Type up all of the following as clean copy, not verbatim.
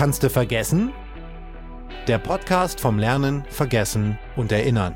Kannst du vergessen? Der Podcast vom Lernen, Vergessen und Erinnern.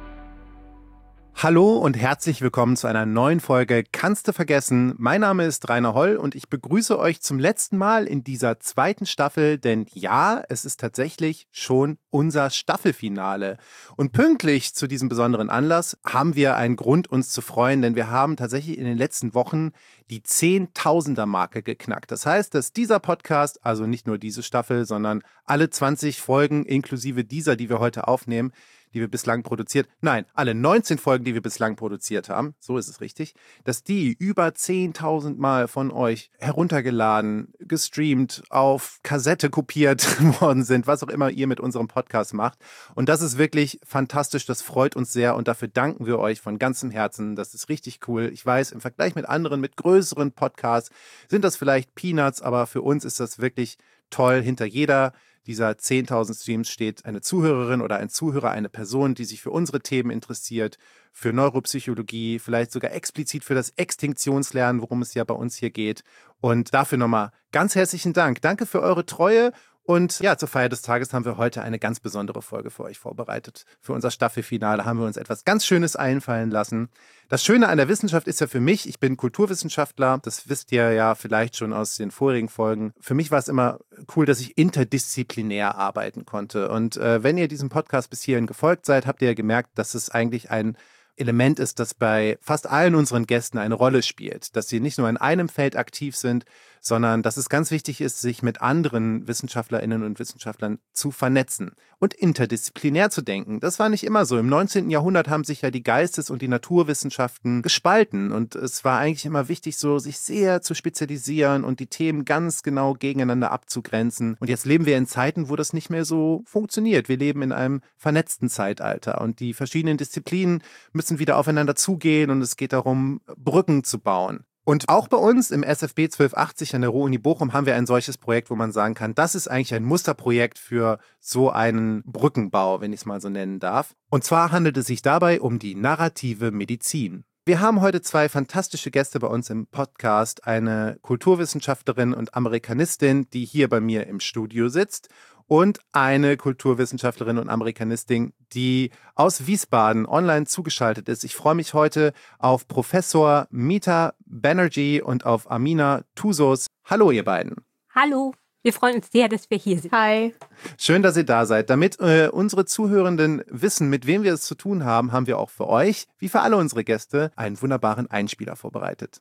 Hallo und herzlich willkommen zu einer neuen Folge Kannst du vergessen? Mein Name ist Rainer Holl und ich begrüße euch zum letzten Mal in dieser zweiten Staffel, denn ja, es ist tatsächlich schon unser Staffelfinale. Und pünktlich zu diesem besonderen Anlass haben wir einen Grund, uns zu freuen, denn wir haben tatsächlich in den letzten Wochen die 10.000er-Marke geknackt. Das heißt, dass dieser Podcast, also nicht nur diese Staffel, sondern alle 20 Folgen inklusive dieser, die wir heute aufnehmen, die wir bislang produziert, nein, alle 19 Folgen, die wir bislang produziert haben, so ist es richtig, dass die über 10.000 Mal von euch heruntergeladen, gestreamt, auf Kassette kopiert worden sind, was auch immer ihr mit unserem Podcast macht. Und das ist wirklich fantastisch, das freut uns sehr und dafür danken wir euch von ganzem Herzen. Das ist richtig cool. Ich weiß, im Vergleich mit anderen, mit größeren Podcasts sind das vielleicht Peanuts, aber für uns ist das wirklich toll. Hinter jeder dieser 10.000 Streams steht eine Zuhörerin oder ein Zuhörer, eine Person, die sich für unsere Themen interessiert, für Neuropsychologie, vielleicht sogar explizit für das Extinktionslernen, worum es ja bei uns hier geht. Und dafür nochmal ganz herzlichen Dank. Danke für eure Treue. Und ja, zur Feier des Tages haben wir heute eine ganz besondere Folge für euch vorbereitet. Für unser Staffelfinale haben wir uns etwas ganz Schönes einfallen lassen. Das Schöne an der Wissenschaft ist ja für mich, ich bin Kulturwissenschaftler, das wisst ihr ja vielleicht schon aus den vorigen Folgen. Für mich war es immer cool, dass ich interdisziplinär arbeiten konnte. Und wenn ihr diesem Podcast bis hierhin gefolgt seid, habt ihr ja gemerkt, dass es eigentlich ein Element ist, das bei fast allen unseren Gästen eine Rolle spielt, dass sie nicht nur in einem Feld aktiv sind, sondern dass es ganz wichtig ist, sich mit anderen WissenschaftlerInnen und Wissenschaftlern zu vernetzen und interdisziplinär zu denken. Das war nicht immer so. Im 19. Jahrhundert haben sich ja die Geistes- und die Naturwissenschaften gespalten und es war eigentlich immer wichtig, so sich sehr zu spezialisieren und die Themen ganz genau gegeneinander abzugrenzen. Und jetzt leben wir in Zeiten, wo das nicht mehr so funktioniert. Wir leben in einem vernetzten Zeitalter und die verschiedenen Disziplinen müssen wieder aufeinander zugehen und es geht darum, Brücken zu bauen. Und auch bei uns im SFB 1280 an der Ruhr-Uni Bochum haben wir ein solches Projekt, wo man sagen kann, das ist eigentlich ein Musterprojekt für so einen Brückenbau, wenn ich es mal so nennen darf. Und zwar handelt es sich dabei um die narrative Medizin. Wir haben heute zwei fantastische Gäste bei uns im Podcast, eine Kulturwissenschaftlerin und Amerikanistin, die hier bei mir im Studio sitzt, und eine Kulturwissenschaftlerin und Amerikanistin, die aus Wiesbaden online zugeschaltet ist. Ich freue mich heute auf Professor Meeta Banerjee und auf Amina Tuzos. Hallo, ihr beiden. Hallo, wir freuen uns sehr, dass wir hier sind. Hi. Schön, dass ihr da seid. Damit unsere Zuhörenden wissen, mit wem wir es zu tun haben, haben wir auch für euch, wie für alle unsere Gäste, einen wunderbaren Einspieler vorbereitet.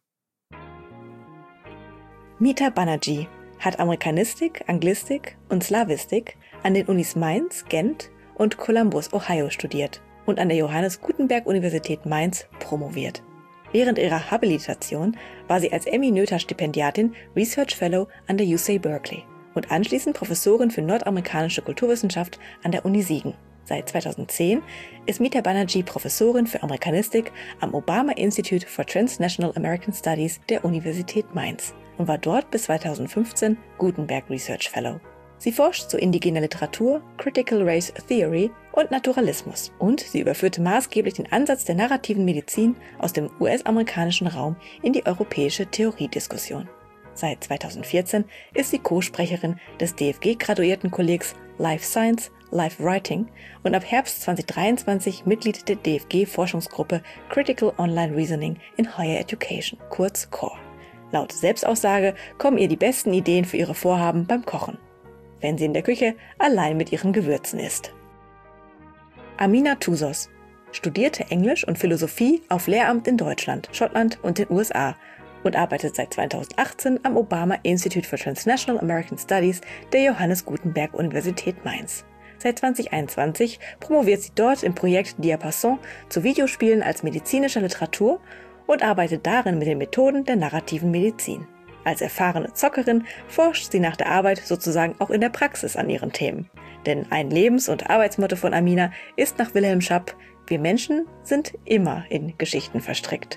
Meeta Banerjee hat Amerikanistik, Anglistik und Slawistik an den Unis Mainz, Gent und Columbus, Ohio studiert und an der Johannes Gutenberg Universität Mainz promoviert. Während ihrer Habilitation war sie als Emmy Noether Stipendiatin Research Fellow an der UC Berkeley und anschließend Professorin für nordamerikanische Kulturwissenschaft an der Uni Siegen. Seit 2010 ist Meeta Banerjee Professorin für Amerikanistik am Obama Institute for Transnational American Studies der Universität Mainz und war dort bis 2015 Gutenberg Research Fellow. Sie forscht zu indigener Literatur, Critical Race Theory und Naturalismus und sie überführte maßgeblich den Ansatz der narrativen Medizin aus dem US-amerikanischen Raum in die europäische Theoriediskussion. Seit 2014 ist sie Co-Sprecherin des DFG-Graduiertenkollegs Life Science, Life Writing und ab Herbst 2023 Mitglied der DFG-Forschungsgruppe Critical Online Reasoning in Higher Education, kurz CORE. Laut Selbstaussage kommen ihr die besten Ideen für ihre Vorhaben beim Kochen, wenn sie in der Küche allein mit ihren Gewürzen ist. Amina Tuzos studierte Englisch und Philosophie auf Lehramt in Deutschland, Schottland und den USA und arbeitet seit 2018 am Obama Institute for Transnational American Studies der Johannes Gutenberg Universität Mainz. Seit 2021 promoviert sie dort im Projekt Diapason zu Videospielen als medizinischer Literatur und arbeitet darin mit den Methoden der narrativen Medizin. Als erfahrene Zockerin forscht sie nach der Arbeit sozusagen auch in der Praxis an ihren Themen. Denn ein Lebens- und Arbeitsmotto von Amina ist nach Wilhelm Schaap: Wir Menschen sind immer in Geschichten verstrickt.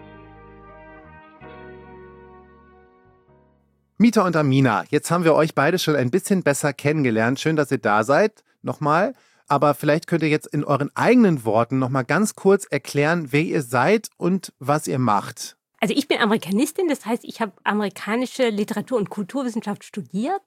Meeta und Amina, jetzt haben wir euch beide schon ein bisschen besser kennengelernt. Schön, dass ihr da seid. Nochmal. Aber vielleicht könnt ihr jetzt in euren eigenen Worten nochmal ganz kurz erklären, wer ihr seid und was ihr macht. Also ich bin Amerikanistin, das heißt, ich habe amerikanische Literatur- und Kulturwissenschaft studiert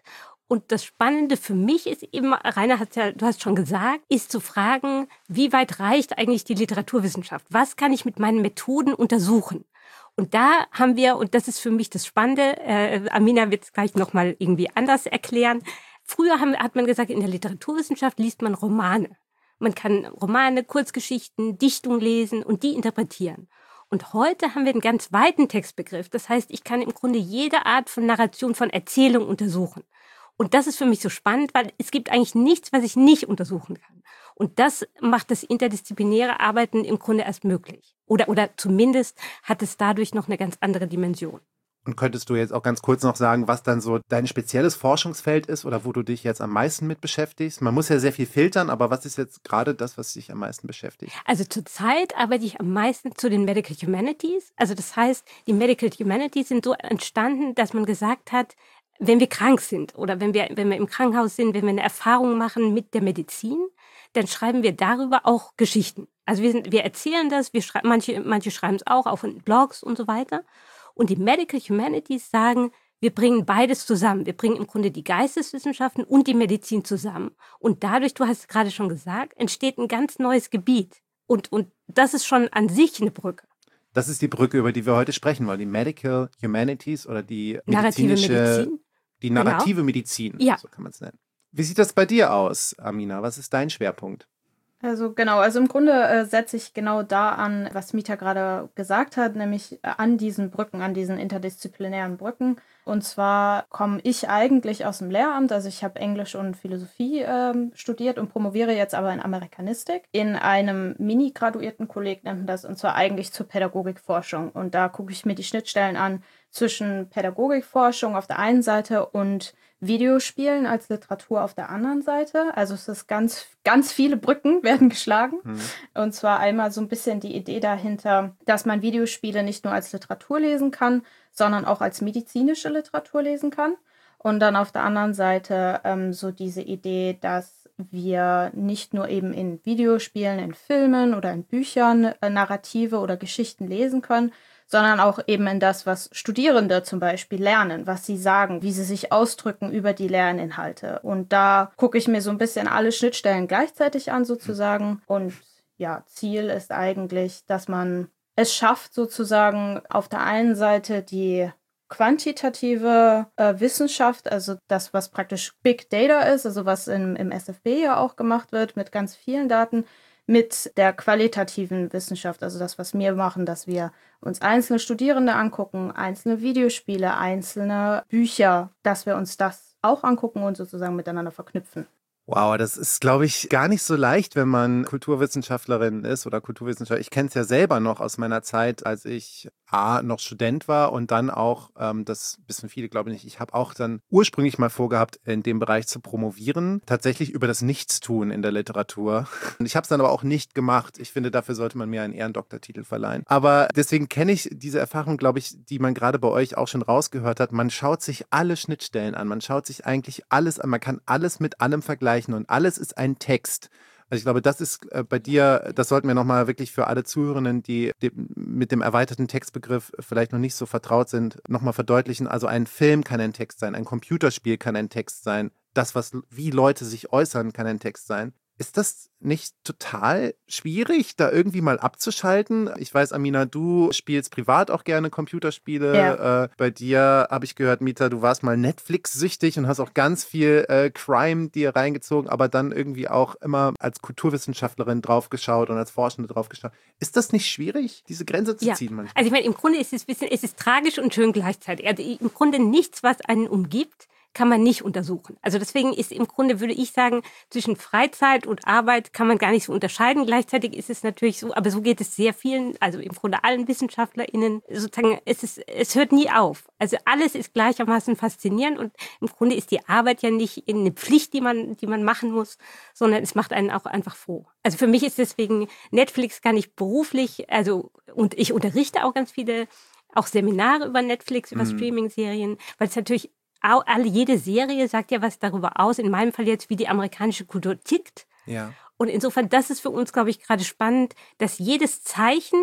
Und das Spannende für mich ist eben, Rainer hat's ja, du hast schon gesagt, ist zu fragen, wie weit reicht eigentlich die Literaturwissenschaft? Was kann ich mit meinen Methoden untersuchen? Und da haben wir, und das ist für mich das Spannende, Amina wird es gleich nochmal irgendwie anders erklären. Früher hat man gesagt, in der Literaturwissenschaft liest man Romane. Man kann Romane, Kurzgeschichten, Dichtung lesen und die interpretieren. Und heute haben wir einen ganz weiten Textbegriff. Das heißt, ich kann im Grunde jede Art von Narration, von Erzählung untersuchen. Und das ist für mich so spannend, weil es gibt eigentlich nichts, was ich nicht untersuchen kann. Und das macht das interdisziplinäre Arbeiten im Grunde erst möglich. Oder zumindest hat es dadurch noch eine ganz andere Dimension. Und könntest du jetzt auch ganz kurz noch sagen, was dann so dein spezielles Forschungsfeld ist oder wo du dich jetzt am meisten mit beschäftigst? Man muss ja sehr viel filtern, aber was ist jetzt gerade das, was dich am meisten beschäftigt? Also zurzeit arbeite ich am meisten zu den Medical Humanities. Also das heißt, die Medical Humanities sind so entstanden, dass man gesagt hat, wenn wir krank sind oder wenn wir im Krankenhaus sind, wenn wir eine Erfahrung machen mit der Medizin, dann schreiben wir darüber auch Geschichten. Also wir erzählen das, manche schreiben es auch in Blogs und so weiter. Und die Medical Humanities sagen, wir bringen beides zusammen. Wir bringen im Grunde die Geisteswissenschaften und die Medizin zusammen. Und dadurch, du hast es gerade schon gesagt, entsteht ein ganz neues Gebiet. Und das ist schon an sich eine Brücke. Das ist die Brücke, über die wir heute sprechen wollen. Die Medical Humanities oder die narrative Medizin. Die narrative Medizin, ja. So kann man es nennen. Wie sieht das bei dir aus, Amina? Was ist dein Schwerpunkt? Also im Grunde setze ich genau da an, was Mita gerade gesagt hat, nämlich an diesen Brücken, an diesen interdisziplinären Brücken. Und zwar komme ich eigentlich aus dem Lehramt, also ich habe Englisch und Philosophie studiert und promoviere jetzt aber in Amerikanistik. In einem Mini-Graduiertenkolleg nennt man das, und zwar eigentlich zur Pädagogikforschung. Und da gucke ich mir die Schnittstellen an zwischen Pädagogikforschung auf der einen Seite und Videospielen als Literatur auf der anderen Seite. Also es ist ganz, ganz viele Brücken werden geschlagen. Und zwar einmal so ein bisschen die Idee dahinter, dass man Videospiele nicht nur als Literatur lesen kann, sondern auch als medizinische Literatur lesen kann. Und dann auf der anderen Seite so diese Idee, dass wir nicht nur eben in Videospielen, in Filmen oder in Büchern Narrative oder Geschichten lesen können, sondern auch eben in das, was Studierende zum Beispiel lernen, was sie sagen, wie sie sich ausdrücken über die Lerninhalte. Und da gucke ich mir so ein bisschen alle Schnittstellen gleichzeitig an sozusagen. Und ja, Ziel ist eigentlich, dass man es schafft, sozusagen auf der einen Seite die quantitative Wissenschaft, also das, was praktisch Big Data ist, also was im SFB ja auch gemacht wird mit ganz vielen Daten, mit der qualitativen Wissenschaft, also das, was wir machen, dass wir uns einzelne Studierende angucken, einzelne Videospiele, einzelne Bücher, dass wir uns das auch angucken und sozusagen miteinander verknüpfen. Wow, das ist, glaube ich, gar nicht so leicht, wenn man Kulturwissenschaftlerin ist oder Kulturwissenschaftler. Ich kenne es ja selber noch aus meiner Zeit, als ich noch Student war und dann auch, das wissen viele, glaube ich nicht, ich habe auch dann ursprünglich mal vorgehabt, in dem Bereich zu promovieren, tatsächlich über das Nichtstun in der Literatur. Und ich habe es dann aber auch nicht gemacht. Ich finde, dafür sollte man mir einen Ehrendoktortitel verleihen. Aber deswegen kenne ich diese Erfahrung, glaube ich, die man gerade bei euch auch schon rausgehört hat. Man schaut sich alle Schnittstellen an, man schaut sich eigentlich alles an, man kann alles mit allem vergleichen und alles ist ein Text. Also ich glaube, das ist bei dir, das sollten wir nochmal wirklich für alle Zuhörenden, die mit dem erweiterten Textbegriff vielleicht noch nicht so vertraut sind, nochmal verdeutlichen. Also ein Film kann ein Text sein, ein Computerspiel kann ein Text sein, das, wie Leute sich äußern, kann ein Text sein. Ist das nicht total schwierig, da irgendwie mal abzuschalten? Ich weiß, Amina, du spielst privat auch gerne Computerspiele. Ja. Bei dir habe ich gehört, Mita, du warst mal Netflix-süchtig und hast auch ganz viel Crime dir reingezogen, aber dann irgendwie auch immer als Kulturwissenschaftlerin draufgeschaut und als Forschende draufgeschaut. Ist das nicht schwierig, diese Grenze zu ziehen manchmal? Also ich meine, im Grunde ist es tragisch und schön gleichzeitig. Also im Grunde nichts, was einen umgibt, kann man nicht untersuchen. Also deswegen ist im Grunde, würde ich sagen, zwischen Freizeit und Arbeit kann man gar nicht so unterscheiden. Gleichzeitig ist es natürlich so, aber so geht es sehr vielen, also im Grunde allen WissenschaftlerInnen, sozusagen, es hört nie auf. Also alles ist gleichermaßen faszinierend und im Grunde ist die Arbeit ja nicht eine Pflicht, die man machen muss, sondern es macht einen auch einfach froh. Also für mich ist deswegen Netflix gar nicht beruflich, also, und ich unterrichte auch ganz viele, auch Seminare über Netflix, über Streaming-Serien, weil es natürlich jede Serie sagt ja was darüber aus, in meinem Fall jetzt, wie die amerikanische Kultur tickt. Ja. Und insofern, das ist für uns, glaube ich, gerade spannend, dass jedes Zeichen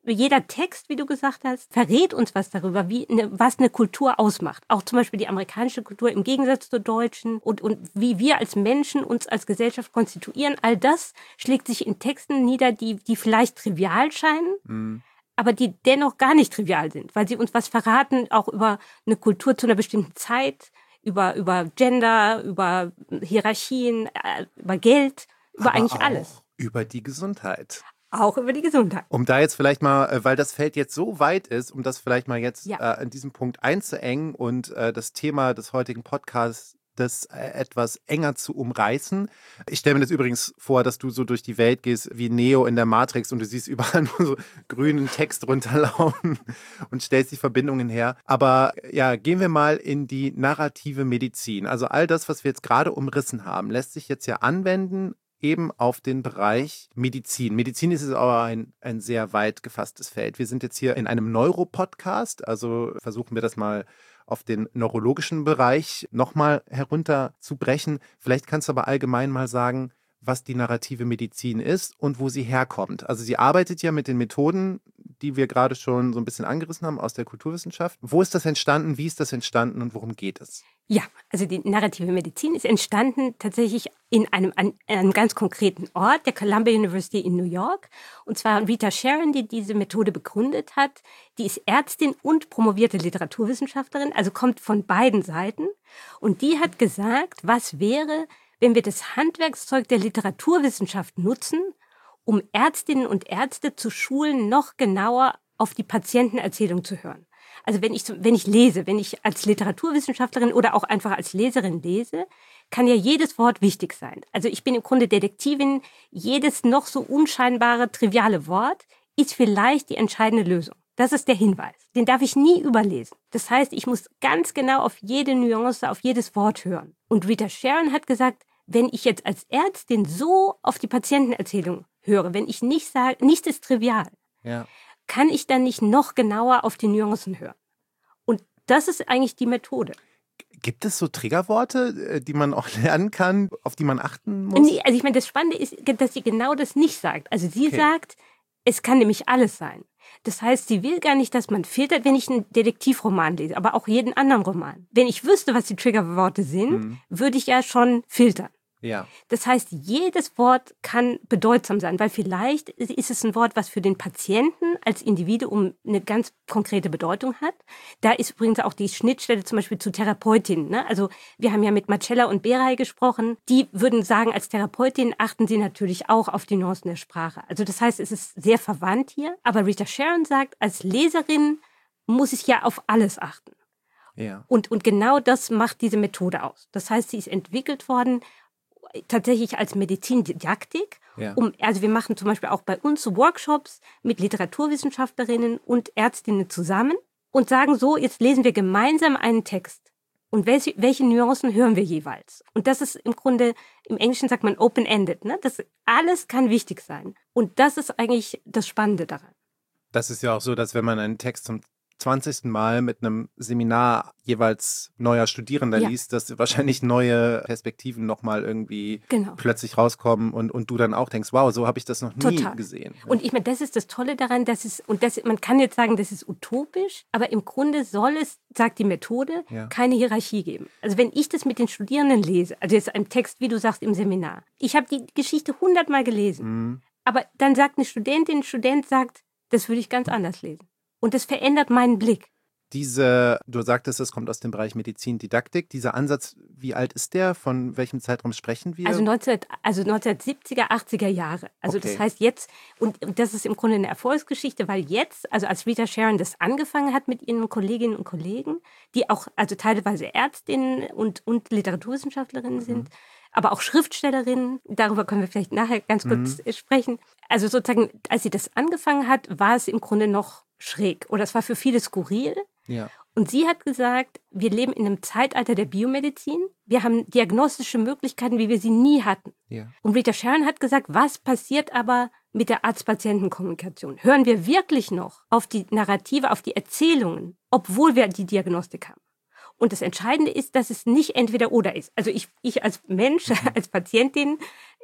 jeder Text, wie du gesagt hast, verrät uns was darüber, was eine Kultur ausmacht. Auch zum Beispiel die amerikanische Kultur im Gegensatz zur deutschen und wie wir als Menschen uns als Gesellschaft konstituieren. All das schlägt sich in Texten nieder, die vielleicht trivial scheinen, aber die dennoch gar nicht trivial sind, weil sie uns was verraten, auch über eine Kultur zu einer bestimmten Zeit, über Gender, über Hierarchien, über Geld, über aber eigentlich auch alles. Über die Gesundheit. Auch über die Gesundheit. Um da jetzt vielleicht mal, weil das Feld jetzt so weit ist, um das vielleicht mal jetzt an diesem Punkt einzuengen und das Thema des heutigen Podcasts etwas enger zu umreißen. Ich stelle mir das übrigens vor, dass du so durch die Welt gehst wie Neo in der Matrix und du siehst überall nur so grünen Text runterlaufen und stellst die Verbindungen her. Aber ja, gehen wir mal in die narrative Medizin. Also all das, was wir jetzt gerade umrissen haben, lässt sich jetzt ja anwenden eben auf den Bereich Medizin. Medizin ist aber ein sehr weit gefasstes Feld. Wir sind jetzt hier in einem Neuropodcast, also versuchen wir das mal auf den neurologischen Bereich nochmal herunterzubrechen. Vielleicht kannst du aber allgemein mal sagen, was die narrative Medizin ist und wo sie herkommt. Also sie arbeitet ja mit den Methoden, die wir gerade schon so ein bisschen angerissen haben aus der Kulturwissenschaft. Wo ist das entstanden, wie ist das entstanden und worum geht es? Ja, also die narrative Medizin ist entstanden tatsächlich an einem ganz konkreten Ort, der Columbia University in New York. Und zwar Rita Sharon, die diese Methode begründet hat. Die ist Ärztin und promovierte Literaturwissenschaftlerin, also kommt von beiden Seiten. Und die hat gesagt, was wäre, wenn wir das Handwerkszeug der Literaturwissenschaft nutzen, um Ärztinnen und Ärzte zu schulen, noch genauer auf die Patientenerzählung zu hören. Also wenn ich lese, wenn ich als Literaturwissenschaftlerin oder auch einfach als Leserin lese, kann ja jedes Wort wichtig sein. Also ich bin im Grunde Detektivin. Jedes noch so unscheinbare, triviale Wort ist vielleicht die entscheidende Lösung. Das ist der Hinweis. Den darf ich nie überlesen. Das heißt, ich muss ganz genau auf jede Nuance, auf jedes Wort hören. Und Rita Sharon hat gesagt, wenn ich jetzt als Ärztin so auf die Patientenerzählung höre, wenn ich nicht sage, nichts ist trivial, kann ich dann nicht noch genauer auf die Nuancen hören? Und das ist eigentlich die Methode. Gibt es so Triggerworte, die man auch lernen kann, auf die man achten muss? Nee, also ich meine, das Spannende ist, dass sie genau das nicht sagt. Also sie sagt, es kann nämlich alles sein. Das heißt, sie will gar nicht, dass man filtert, wenn ich einen Detektivroman lese, aber auch jeden anderen Roman. Wenn ich wüsste, was die Triggerworte sind, würde ich ja schon filtern. Ja. Das heißt, jedes Wort kann bedeutsam sein, weil vielleicht ist es ein Wort, was für den Patienten als Individuum eine ganz konkrete Bedeutung hat. Da ist übrigens auch die Schnittstelle zum Beispiel zu Therapeutinnen. Ne? Also wir haben ja mit Marcella und Beray gesprochen. Die würden sagen, als Therapeutin achten sie natürlich auch auf die Nuancen der Sprache. Also das heißt, es ist sehr verwandt hier. Aber Rita Sharon sagt, als Leserin muss ich ja auf alles achten. Ja. Und genau das macht diese Methode aus. Das heißt, sie ist entwickelt worden tatsächlich als Medizindidaktik. Ja. Also wir machen zum Beispiel auch bei uns Workshops mit Literaturwissenschaftlerinnen und Ärztinnen zusammen und sagen so, jetzt lesen wir gemeinsam einen Text. Und welche Nuancen hören wir jeweils? Und das ist im Grunde, im Englischen sagt man open-ended. Ne? Das alles kann wichtig sein. Und das ist eigentlich das Spannende daran. Das ist ja auch so, dass wenn man einen Text zum 20. Mal mit einem Seminar jeweils neuer Studierender liest, dass wahrscheinlich neue Perspektiven nochmal irgendwie plötzlich rauskommen und du dann auch denkst, wow, so habe ich das noch nie gesehen. Und ich meine, das ist das Tolle daran, man kann jetzt sagen, das ist utopisch, aber im Grunde soll es, sagt die Methode, keine Hierarchie geben. Also wenn ich das mit den Studierenden lese, also jetzt ein Text, wie du sagst, im Seminar, ich habe die Geschichte 100-mal gelesen, aber dann sagt ein Student sagt, das würde ich ganz anders lesen. Und das verändert meinen Blick. Du sagtest, es kommt aus dem Bereich Medizindidaktik. Dieser Ansatz, wie alt ist der? Von welchem Zeitraum sprechen wir? Also 1970er, 80er Jahre. Also das heißt jetzt, und das ist im Grunde eine Erfolgsgeschichte, weil jetzt, also als Rita Sharon das angefangen hat mit ihren Kolleginnen und Kollegen, die auch also teilweise Ärztinnen und Literaturwissenschaftlerinnen sind, aber auch Schriftstellerinnen, darüber können wir vielleicht nachher ganz kurz sprechen. Also sozusagen, als sie das angefangen hat, war es im Grunde noch schräg oder es war für viele skurril. Ja. Und sie hat gesagt, wir leben in einem Zeitalter der Biomedizin. Wir haben diagnostische Möglichkeiten, wie wir sie nie hatten. Ja. Und Rita Sharon hat gesagt, was passiert aber mit der Arzt-Patienten-Kommunikation? Hören wir wirklich noch auf die Narrative, auf die Erzählungen, obwohl wir die Diagnostik haben? Und das Entscheidende ist, dass es nicht entweder oder ist. Also ich als Mensch, als Patientin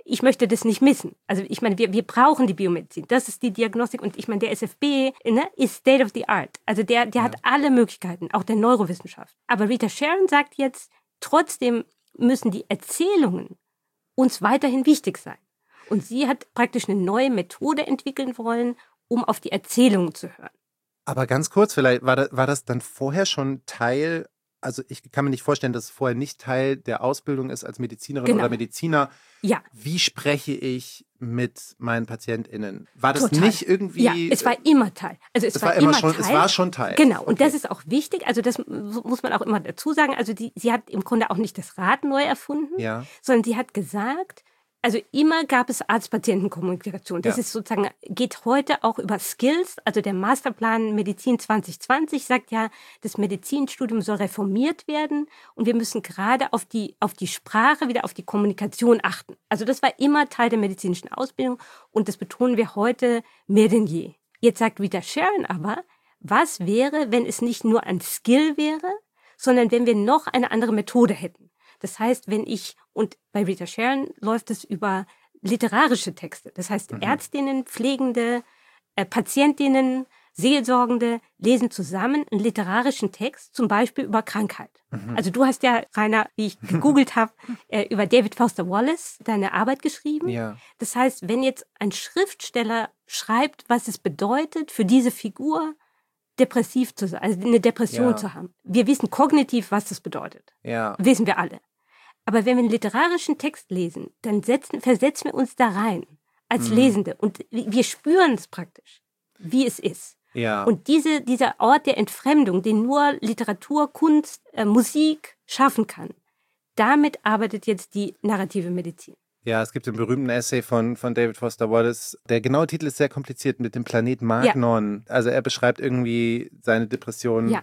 ich möchte das nicht missen. Also ich meine, wir brauchen die Biomedizin. Das ist die Diagnostik. Und ich meine, der SFB ist State of the Art. Also der hat alle Möglichkeiten, auch der Neurowissenschaft. Aber Rita Sharon sagt jetzt, trotzdem müssen die Erzählungen uns weiterhin wichtig sein. Und sie hat praktisch eine neue Methode entwickeln wollen, um auf die Erzählungen zu hören. Aber ganz kurz, vielleicht war das dann vorher schon Teil, also ich kann mir nicht vorstellen, dass es vorher nicht Teil der Ausbildung ist als Medizinerin oder Mediziner. Ja. Wie spreche ich mit meinen PatientInnen? War das Total. Nicht irgendwie... Ja, es war immer Teil. Also es war immer Teil. Es war schon Teil. Genau, und okay. das ist auch wichtig. Also das muss man auch immer dazu sagen. Also sie hat im Grunde auch nicht das Rad neu erfunden, sondern sie hat gesagt, also immer gab es Arzt-Patienten-Kommunikation. Das ist sozusagen, geht heute auch über Skills. Also der Masterplan Medizin 2020 sagt ja, das Medizinstudium soll reformiert werden und wir müssen gerade auf die Sprache, wieder auf die Kommunikation achten. Also das war immer Teil der medizinischen Ausbildung und das betonen wir heute mehr denn je. Jetzt sagt Rita Sharon aber, was wäre, wenn es nicht nur ein Skill wäre, sondern wenn wir noch eine andere Methode hätten? Das heißt, und bei Rita Sharon läuft es über literarische Texte. Das heißt, Ärztinnen, Pflegende, Patientinnen, Seelsorgende lesen zusammen einen literarischen Text, zum Beispiel über Krankheit. Also du hast ja, Rainer, wie ich gegoogelt habe, über David Foster Wallace deine Arbeit geschrieben. Ja. Das heißt, wenn jetzt ein Schriftsteller schreibt, was es bedeutet, für diese Figur depressiv zu sein, also eine Depression zu haben. Wir wissen kognitiv, was das bedeutet. Ja. Wissen wir alle. Aber wenn wir einen literarischen Text lesen, dann versetzen wir uns da rein als Lesende. Und wir spüren es praktisch, wie es ist. Ja. Und dieser Ort der Entfremdung, den nur Literatur, Kunst, Musik schaffen kann, damit arbeitet jetzt die narrative Medizin. Ja, es gibt den berühmten Essay von David Foster Wallace. Der genaue Titel ist sehr kompliziert, mit dem Planeten Magnon. Ja. Also er beschreibt irgendwie seine Depression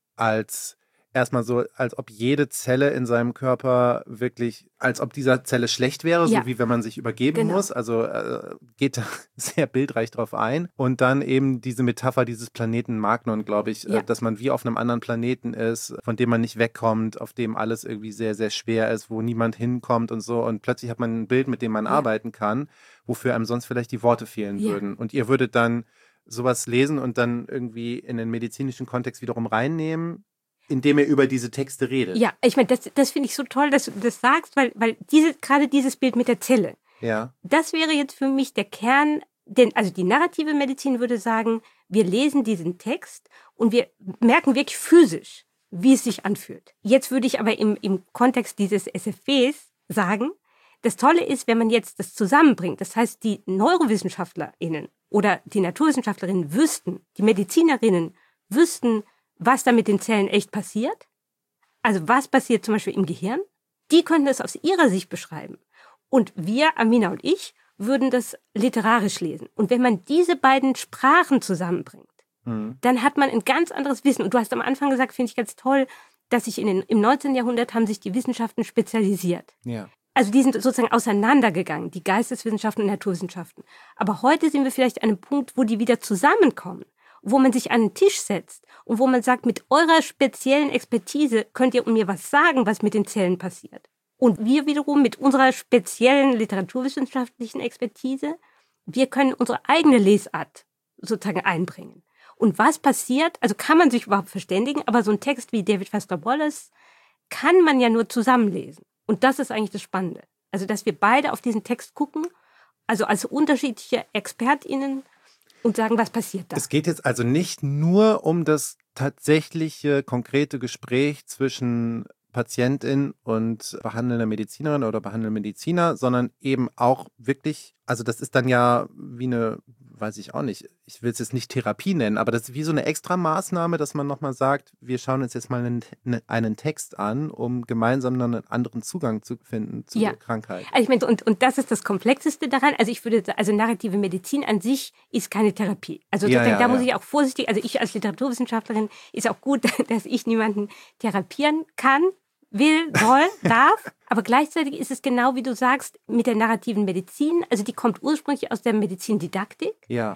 als erstmal so, als ob jede Zelle in seinem Körper wirklich, als ob dieser Zelle schlecht wäre, so wie wenn man sich übergeben muss. Also geht da sehr bildreich drauf ein. Und dann eben diese Metapher dieses Planeten Magnon, glaube ich, dass man wie auf einem anderen Planeten ist, von dem man nicht wegkommt, auf dem alles irgendwie sehr, sehr schwer ist, wo niemand hinkommt und so. Und plötzlich hat man ein Bild, mit dem man arbeiten kann, wofür einem sonst vielleicht die Worte fehlen würden. Und ihr würdet dann sowas lesen und dann irgendwie in den medizinischen Kontext wiederum reinnehmen, indem ihr über diese Texte redet. Ja, ich meine, das finde ich so toll, dass du das sagst, weil gerade dieses Bild mit der Zelle, das wäre jetzt für mich der Kern, also die narrative Medizin würde sagen, wir lesen diesen Text und wir merken wirklich physisch, wie es sich anfühlt. Jetzt würde ich aber im Kontext dieses SFWs sagen, das Tolle ist, wenn man jetzt das zusammenbringt, das heißt, die NeurowissenschaftlerInnen oder die Naturwissenschaftlerinnen wüssten, die Medizinerinnen wüssten, was da mit den Zellen echt passiert, also was passiert zum Beispiel im Gehirn, die könnten das aus ihrer Sicht beschreiben. Und wir, Amina und ich, würden das literarisch lesen. Und wenn man diese beiden Sprachen zusammenbringt, dann hat man ein ganz anderes Wissen. Und du hast am Anfang gesagt, finde ich ganz toll, dass sich im 19. Jahrhundert haben sich die Wissenschaften spezialisiert. Ja. Also die sind sozusagen auseinandergegangen, die Geisteswissenschaften und Naturwissenschaften. Aber heute sind wir vielleicht an einem Punkt, wo die wieder zusammenkommen, wo man sich an den Tisch setzt und wo man sagt, mit eurer speziellen Expertise könnt ihr mir was sagen, was mit den Zellen passiert. Und wir wiederum mit unserer speziellen literaturwissenschaftlichen Expertise, wir können unsere eigene Lesart sozusagen einbringen. Und was passiert, also kann man sich überhaupt verständigen, aber so ein Text wie David Foster Wallace kann man ja nur zusammenlesen. Und das ist eigentlich das Spannende. Also, dass wir beide auf diesen Text gucken, also als unterschiedliche ExpertInnen, und sagen, was passiert da. Es geht jetzt also nicht nur um das tatsächliche, konkrete Gespräch zwischen Patientin und behandelnder Medizinerin oder behandelnder Mediziner, sondern eben auch wirklich, also das ist dann ja wie eine, weiß ich auch nicht, ich will es jetzt nicht Therapie nennen, aber das ist wie so eine extra Maßnahme, dass man nochmal sagt, wir schauen uns jetzt mal einen Text an, um gemeinsam dann einen anderen Zugang zu finden zur Krankheit. Also ich meine, und das ist das Komplexeste daran. Also ich würde sagen, also narrative Medizin an sich ist keine Therapie. Also da muss ich auch vorsichtig, also ich als Literaturwissenschaftlerin ist auch gut, dass ich niemanden therapieren kann, will, soll, darf. Aber gleichzeitig ist es genau wie du sagst, mit der narrativen Medizin, also die kommt ursprünglich aus der Medizindidaktik. Ja.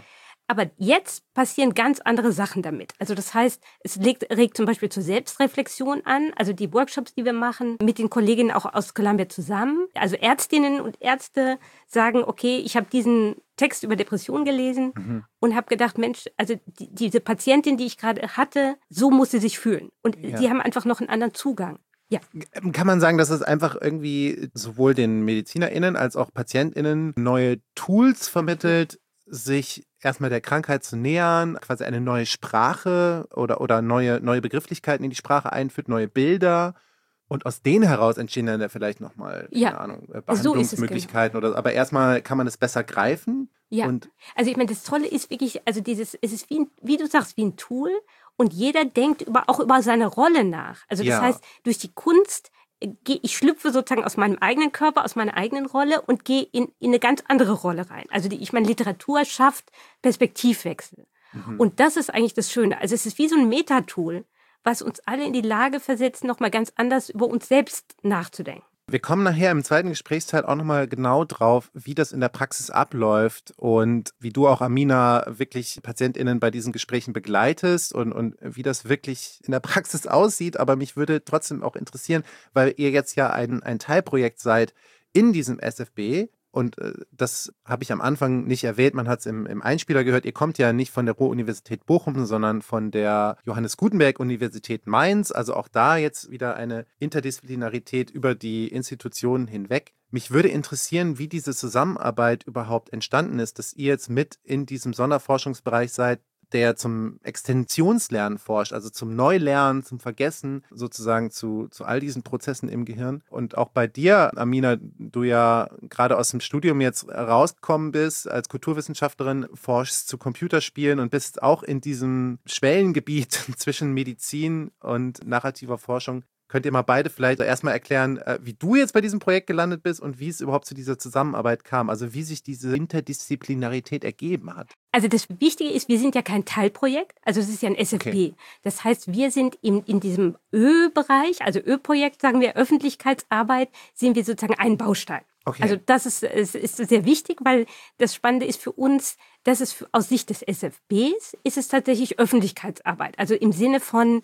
Aber jetzt passieren ganz andere Sachen damit. Also das heißt, es regt zum Beispiel zur Selbstreflexion an. Also die Workshops, die wir machen, mit den Kolleginnen auch aus Columbia zusammen. Also Ärztinnen und Ärzte sagen, okay, ich habe diesen Text über Depression gelesen und habe gedacht, Mensch, also diese Patientin, die ich gerade hatte, so muss sie sich fühlen. Und die haben einfach noch einen anderen Zugang. Ja. Kann man sagen, dass es einfach irgendwie sowohl den MedizinerInnen als auch PatientInnen neue Tools vermittelt, sich erstmal der Krankheit zu nähern, quasi eine neue Sprache oder neue Begrifflichkeiten in die Sprache einführt, neue Bilder. Und aus denen heraus entstehen dann vielleicht nochmal, keine Ahnung, Behandlungsmöglichkeiten oder so. Aber erstmal kann man es besser greifen. Ja, also ich meine, das Tolle ist wirklich, also es ist wie du sagst, wie ein Tool und jeder denkt auch über seine Rolle nach. Also das heißt, durch die Kunst ich schlüpfe sozusagen aus meinem eigenen Körper, aus meiner eigenen Rolle und gehe in eine ganz andere Rolle rein. Also ich meine, Literatur schafft Perspektivwechsel. Und das ist eigentlich das Schöne. Also es ist wie so ein Metatool, was uns alle in die Lage versetzt, nochmal ganz anders über uns selbst nachzudenken. Wir kommen nachher im zweiten Gesprächsteil auch nochmal genau drauf, wie das in der Praxis abläuft und wie du auch, Amina, wirklich PatientInnen bei diesen Gesprächen begleitest und wie das wirklich in der Praxis aussieht. Aber mich würde trotzdem auch interessieren, weil ihr jetzt ja ein Teilprojekt seid in diesem SFB. Und das habe ich am Anfang nicht erwähnt, man hat es im Einspieler gehört, ihr kommt ja nicht von der Ruhr-Universität Bochum, sondern von der Johannes Gutenberg-Universität Mainz, also auch da jetzt wieder eine Interdisziplinarität über die Institutionen hinweg. Mich würde interessieren, wie diese Zusammenarbeit überhaupt entstanden ist, dass ihr jetzt mit in diesem Sonderforschungsbereich seid, der zum Extensionslernen forscht, also zum Neulernen, zum Vergessen, sozusagen zu all diesen Prozessen im Gehirn. Und auch bei dir, Amina, du ja gerade aus dem Studium jetzt rausgekommen bist, als Kulturwissenschaftlerin, forschst zu Computerspielen und bist auch in diesem Schwellengebiet zwischen Medizin und narrativer Forschung. Könnt ihr mal beide vielleicht erstmal erklären, wie du jetzt bei diesem Projekt gelandet bist und wie es überhaupt zu dieser Zusammenarbeit kam, also wie sich diese Interdisziplinarität ergeben hat? Also das Wichtige ist, wir sind ja kein Teilprojekt, also es ist ja ein SFB. Okay. Das heißt, wir sind in diesem Ö-Bereich, also Ö-Projekt, sagen wir, Öffentlichkeitsarbeit, sind wir sozusagen ein Baustein. Okay. Also das ist sehr wichtig, weil das Spannende ist für uns, dass es aus Sicht des SFBs ist es tatsächlich Öffentlichkeitsarbeit, also im Sinne von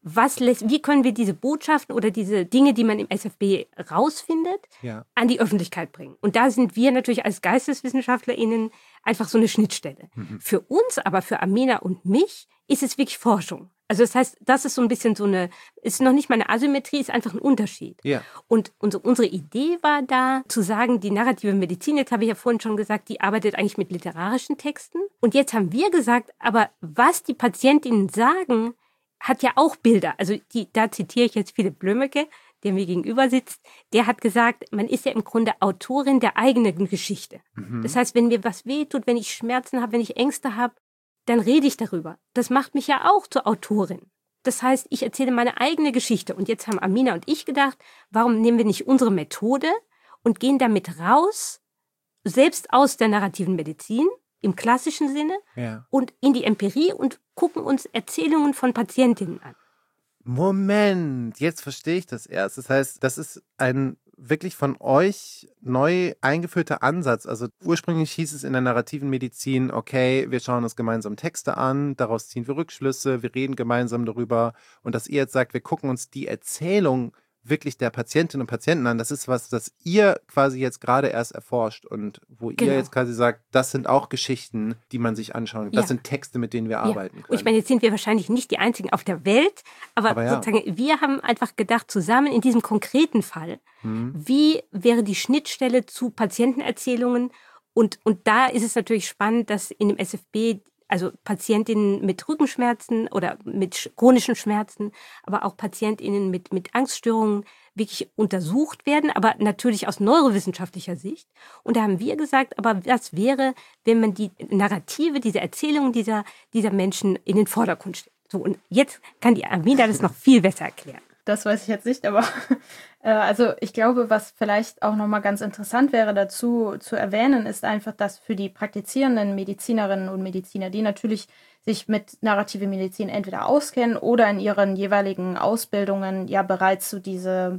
wie können wir diese Botschaften oder diese Dinge, die man im SFB rausfindet, an die Öffentlichkeit bringen? Und da sind wir natürlich als GeisteswissenschaftlerInnen einfach so eine Schnittstelle. Für uns, aber für Amina und mich, ist es wirklich Forschung. Also das heißt, das ist so ein bisschen ist noch nicht mal eine Asymmetrie, ist einfach ein Unterschied. Ja. Und unsere Idee war da, zu sagen, die narrative Medizin, jetzt habe ich ja vorhin schon gesagt, die arbeitet eigentlich mit literarischen Texten. Und jetzt haben wir gesagt, aber was die PatientInnen sagen, hat ja auch Bilder. Also da zitiere ich jetzt Philipp Blömecke, der mir gegenüber sitzt. Der hat gesagt, man ist ja im Grunde Autorin der eigenen Geschichte. Das heißt, wenn mir was wehtut, wenn ich Schmerzen habe, wenn ich Ängste habe, dann rede ich darüber. Das macht mich ja auch zur Autorin. Das heißt, ich erzähle meine eigene Geschichte. Und jetzt haben Amina und ich gedacht, warum nehmen wir nicht unsere Methode und gehen damit raus, selbst aus der narrativen Medizin, im klassischen Sinne, und in die Empirie und gucken uns Erzählungen von Patientinnen an. Moment, jetzt verstehe ich das erst. Das heißt, das ist ein wirklich von euch neu eingeführter Ansatz. Also ursprünglich hieß es in der narrativen Medizin, okay, wir schauen uns gemeinsam Texte an, daraus ziehen wir Rückschlüsse, wir reden gemeinsam darüber. Und dass ihr jetzt sagt, wir gucken uns die Erzählung wirklich der Patientinnen und Patienten an. Das ist was, das ihr quasi jetzt gerade erst erforscht und wo ihr jetzt quasi sagt, das sind auch Geschichten, die man sich anschauen kann. Das sind Texte, mit denen wir arbeiten können. Und ich meine, jetzt sind wir wahrscheinlich nicht die Einzigen auf der Welt, aber sozusagen, wir haben einfach gedacht, zusammen in diesem konkreten Fall, wie wäre die Schnittstelle zu Patientenerzählungen? Und da ist es natürlich spannend, dass in dem SFB also Patientinnen mit Rückenschmerzen oder mit chronischen Schmerzen, aber auch Patientinnen mit Angststörungen wirklich untersucht werden, aber natürlich aus neurowissenschaftlicher Sicht. Und da haben wir gesagt, aber was wäre, wenn man die Narrative, diese Erzählungen dieser Menschen in den Vordergrund stellt? So, und jetzt kann die Amina das noch viel besser erklären. Das weiß ich jetzt nicht, aber also ich glaube, was vielleicht auch nochmal ganz interessant wäre dazu zu erwähnen, ist einfach, dass für die praktizierenden Medizinerinnen und Mediziner, die natürlich sich mit narrative Medizin entweder auskennen oder in ihren jeweiligen Ausbildungen ja bereits so diese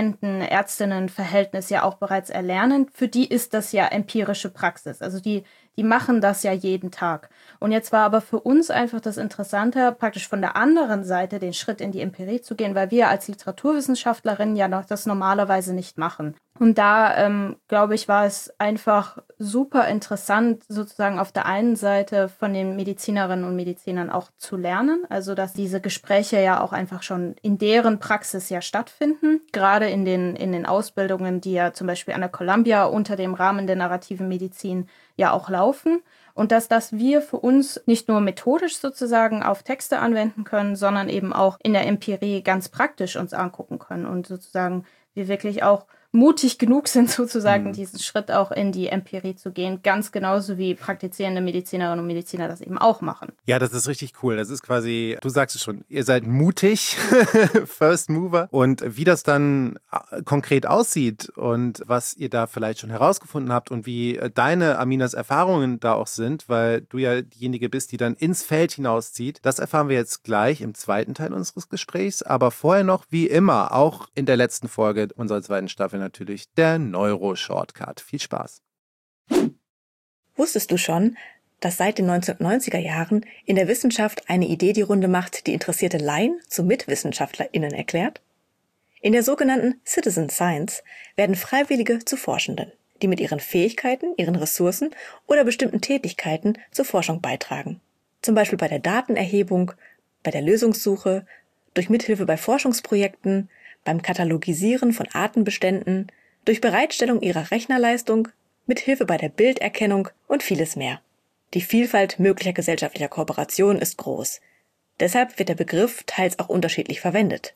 Patienten-Ärztinnen-Verhältnis ja auch bereits erlernen, für die ist das ja empirische Praxis. Also die die machen das ja jeden Tag. Und jetzt war aber für uns einfach das Interessante, praktisch von der anderen Seite den Schritt in die Empirie zu gehen, weil wir als Literaturwissenschaftlerinnen ja noch das normalerweise nicht machen. Und da, glaube ich, war es einfach super interessant, sozusagen auf der einen Seite von den Medizinerinnen und Medizinern auch zu lernen. Also, dass diese Gespräche ja auch einfach schon in deren Praxis ja stattfinden. Gerade in den Ausbildungen, die ja zum Beispiel an der Columbia unter dem Rahmen der narrativen Medizin ja auch laufen. Und dass wir für uns nicht nur methodisch sozusagen auf Texte anwenden können, sondern eben auch in der Empirie ganz praktisch uns angucken können und sozusagen wir wirklich auch mutig genug sind, sozusagen diesen Schritt auch in die Empirie zu gehen, ganz genauso wie praktizierende Medizinerinnen und Mediziner das eben auch machen. Ja, das ist richtig cool. Das ist quasi, du sagst es schon, ihr seid mutig, First Mover. Und wie das dann konkret aussieht und was ihr da vielleicht schon herausgefunden habt und wie deine, Aminas, Erfahrungen da auch sind, weil du ja diejenige bist, die dann ins Feld hinauszieht, das erfahren wir jetzt gleich im zweiten Teil unseres Gesprächs. Aber vorher noch, wie immer, auch in der letzten Folge unserer zweiten Staffel natürlich der Neuro-Shortcut. Viel Spaß. Wusstest du schon, dass seit den 1990er Jahren in der Wissenschaft eine Idee die Runde macht, die interessierte Laien zu MitwissenschaftlerInnen erklärt? In der sogenannten Citizen Science werden Freiwillige zu Forschenden, die mit ihren Fähigkeiten, ihren Ressourcen oder bestimmten Tätigkeiten zur Forschung beitragen. Zum Beispiel bei der Datenerhebung, bei der Lösungssuche, durch Mithilfe bei Forschungsprojekten, beim Katalogisieren von Artenbeständen, durch Bereitstellung ihrer Rechnerleistung, Mithilfe bei der Bilderkennung und vieles mehr. Die Vielfalt möglicher gesellschaftlicher Kooperationen ist groß. Deshalb wird der Begriff teils auch unterschiedlich verwendet.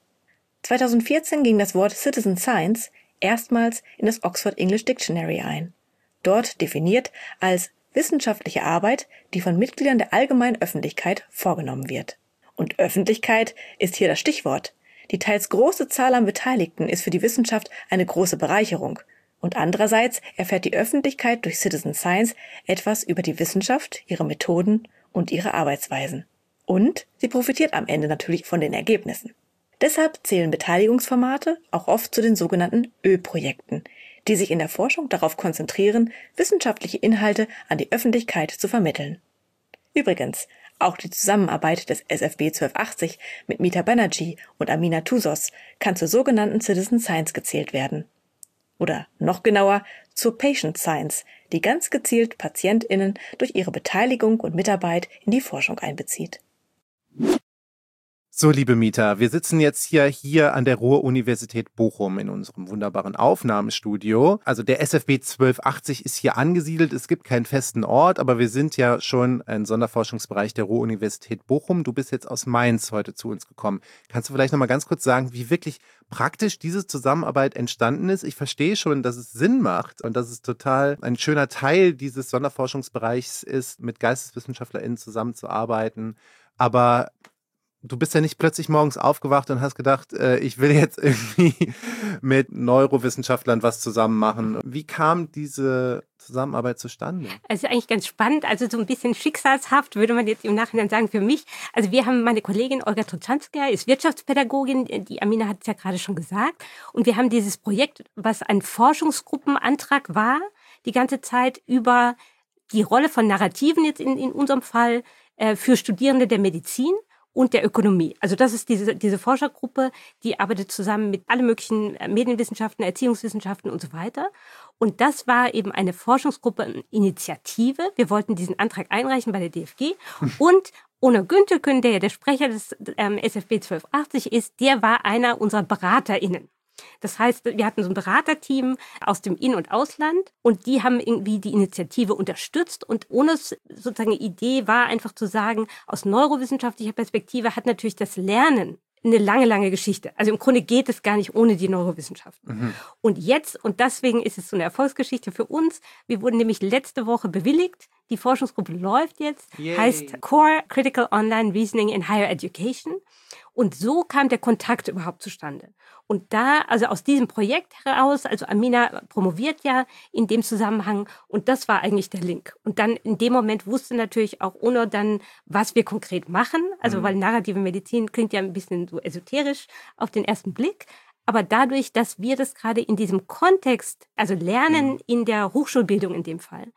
2014 ging das Wort Citizen Science erstmals in das Oxford English Dictionary ein. Dort definiert als wissenschaftliche Arbeit, die von Mitgliedern der allgemeinen Öffentlichkeit vorgenommen wird. Und Öffentlichkeit ist hier das Stichwort. Die teils große Zahl an Beteiligten ist für die Wissenschaft eine große Bereicherung. Und andererseits erfährt die Öffentlichkeit durch Citizen Science etwas über die Wissenschaft, ihre Methoden und ihre Arbeitsweisen. Und sie profitiert am Ende natürlich von den Ergebnissen. Deshalb zählen Beteiligungsformate auch oft zu den sogenannten Ö-Projekten, die sich in der Forschung darauf konzentrieren, wissenschaftliche Inhalte an die Öffentlichkeit zu vermitteln. Übrigens, auch die Zusammenarbeit des SFB 1280 mit Meeta Banerjee und Amina Tuzos kann zur sogenannten Citizen Science gezählt werden. Oder noch genauer zur Patient Science, die ganz gezielt PatientInnen durch ihre Beteiligung und Mitarbeit in die Forschung einbezieht. So, liebe Meeta, wir sitzen jetzt hier an der Ruhr-Universität Bochum in unserem wunderbaren Aufnahmestudio. Also der SFB 1280 ist hier angesiedelt. Es gibt keinen festen Ort, aber wir sind ja schon ein Sonderforschungsbereich der Ruhr-Universität Bochum. Du bist jetzt aus Mainz heute zu uns gekommen. Kannst du vielleicht noch mal ganz kurz sagen, wie wirklich praktisch diese Zusammenarbeit entstanden ist? Ich verstehe schon, dass es Sinn macht und dass es total ein schöner Teil dieses Sonderforschungsbereichs ist, mit GeisteswissenschaftlerInnen zusammenzuarbeiten. Aber du bist ja nicht plötzlich morgens aufgewacht und hast gedacht, ich will jetzt irgendwie mit Neurowissenschaftlern was zusammen machen. Wie kam diese Zusammenarbeit zustande? Also eigentlich ganz spannend, also so ein bisschen schicksalshaft, würde man jetzt im Nachhinein sagen für mich. Also wir haben meine Kollegin Olga Trochanska, ist Wirtschaftspädagogin, die Amina hat es ja gerade schon gesagt. Und wir haben dieses Projekt, was ein Forschungsgruppenantrag war, die ganze Zeit über die Rolle von Narrativen jetzt in unserem Fall für Studierende der Medizin und der Ökonomie. Also das ist diese Forschergruppe, die arbeitet zusammen mit allen möglichen Medienwissenschaften, Erziehungswissenschaften und so weiter. Und das war eben eine Forschungsgruppe-Initiative. Wir wollten diesen Antrag einreichen bei der DFG. Und Onur Güntürkün, der ja der Sprecher des SFB 1280 ist, der war einer unserer BeraterInnen. Das heißt, wir hatten so ein Beraterteam aus dem In- und Ausland und die haben irgendwie die Initiative unterstützt und Onurs sozusagen Idee war einfach zu sagen, aus neurowissenschaftlicher Perspektive hat natürlich das Lernen eine lange, lange Geschichte. Also im Grunde geht es gar nicht ohne die Neurowissenschaften. Mhm. Und jetzt, und deswegen ist es so eine Erfolgsgeschichte für uns, wir wurden nämlich letzte Woche bewilligt, die Forschungsgruppe läuft jetzt, heißt Core Critical Online Reasoning in Higher Education. Und so kam der Kontakt überhaupt zustande. Und da, also aus diesem Projekt heraus, also Amina promoviert ja in dem Zusammenhang und das war eigentlich der Link. Und dann in dem Moment wusste natürlich auch Onur dann, was wir konkret machen. Also weil narrative Medizin klingt ja ein bisschen so esoterisch auf den ersten Blick. Aber dadurch, dass wir das gerade in diesem Kontext, also Lernen in der Hochschulbildung in dem Fall,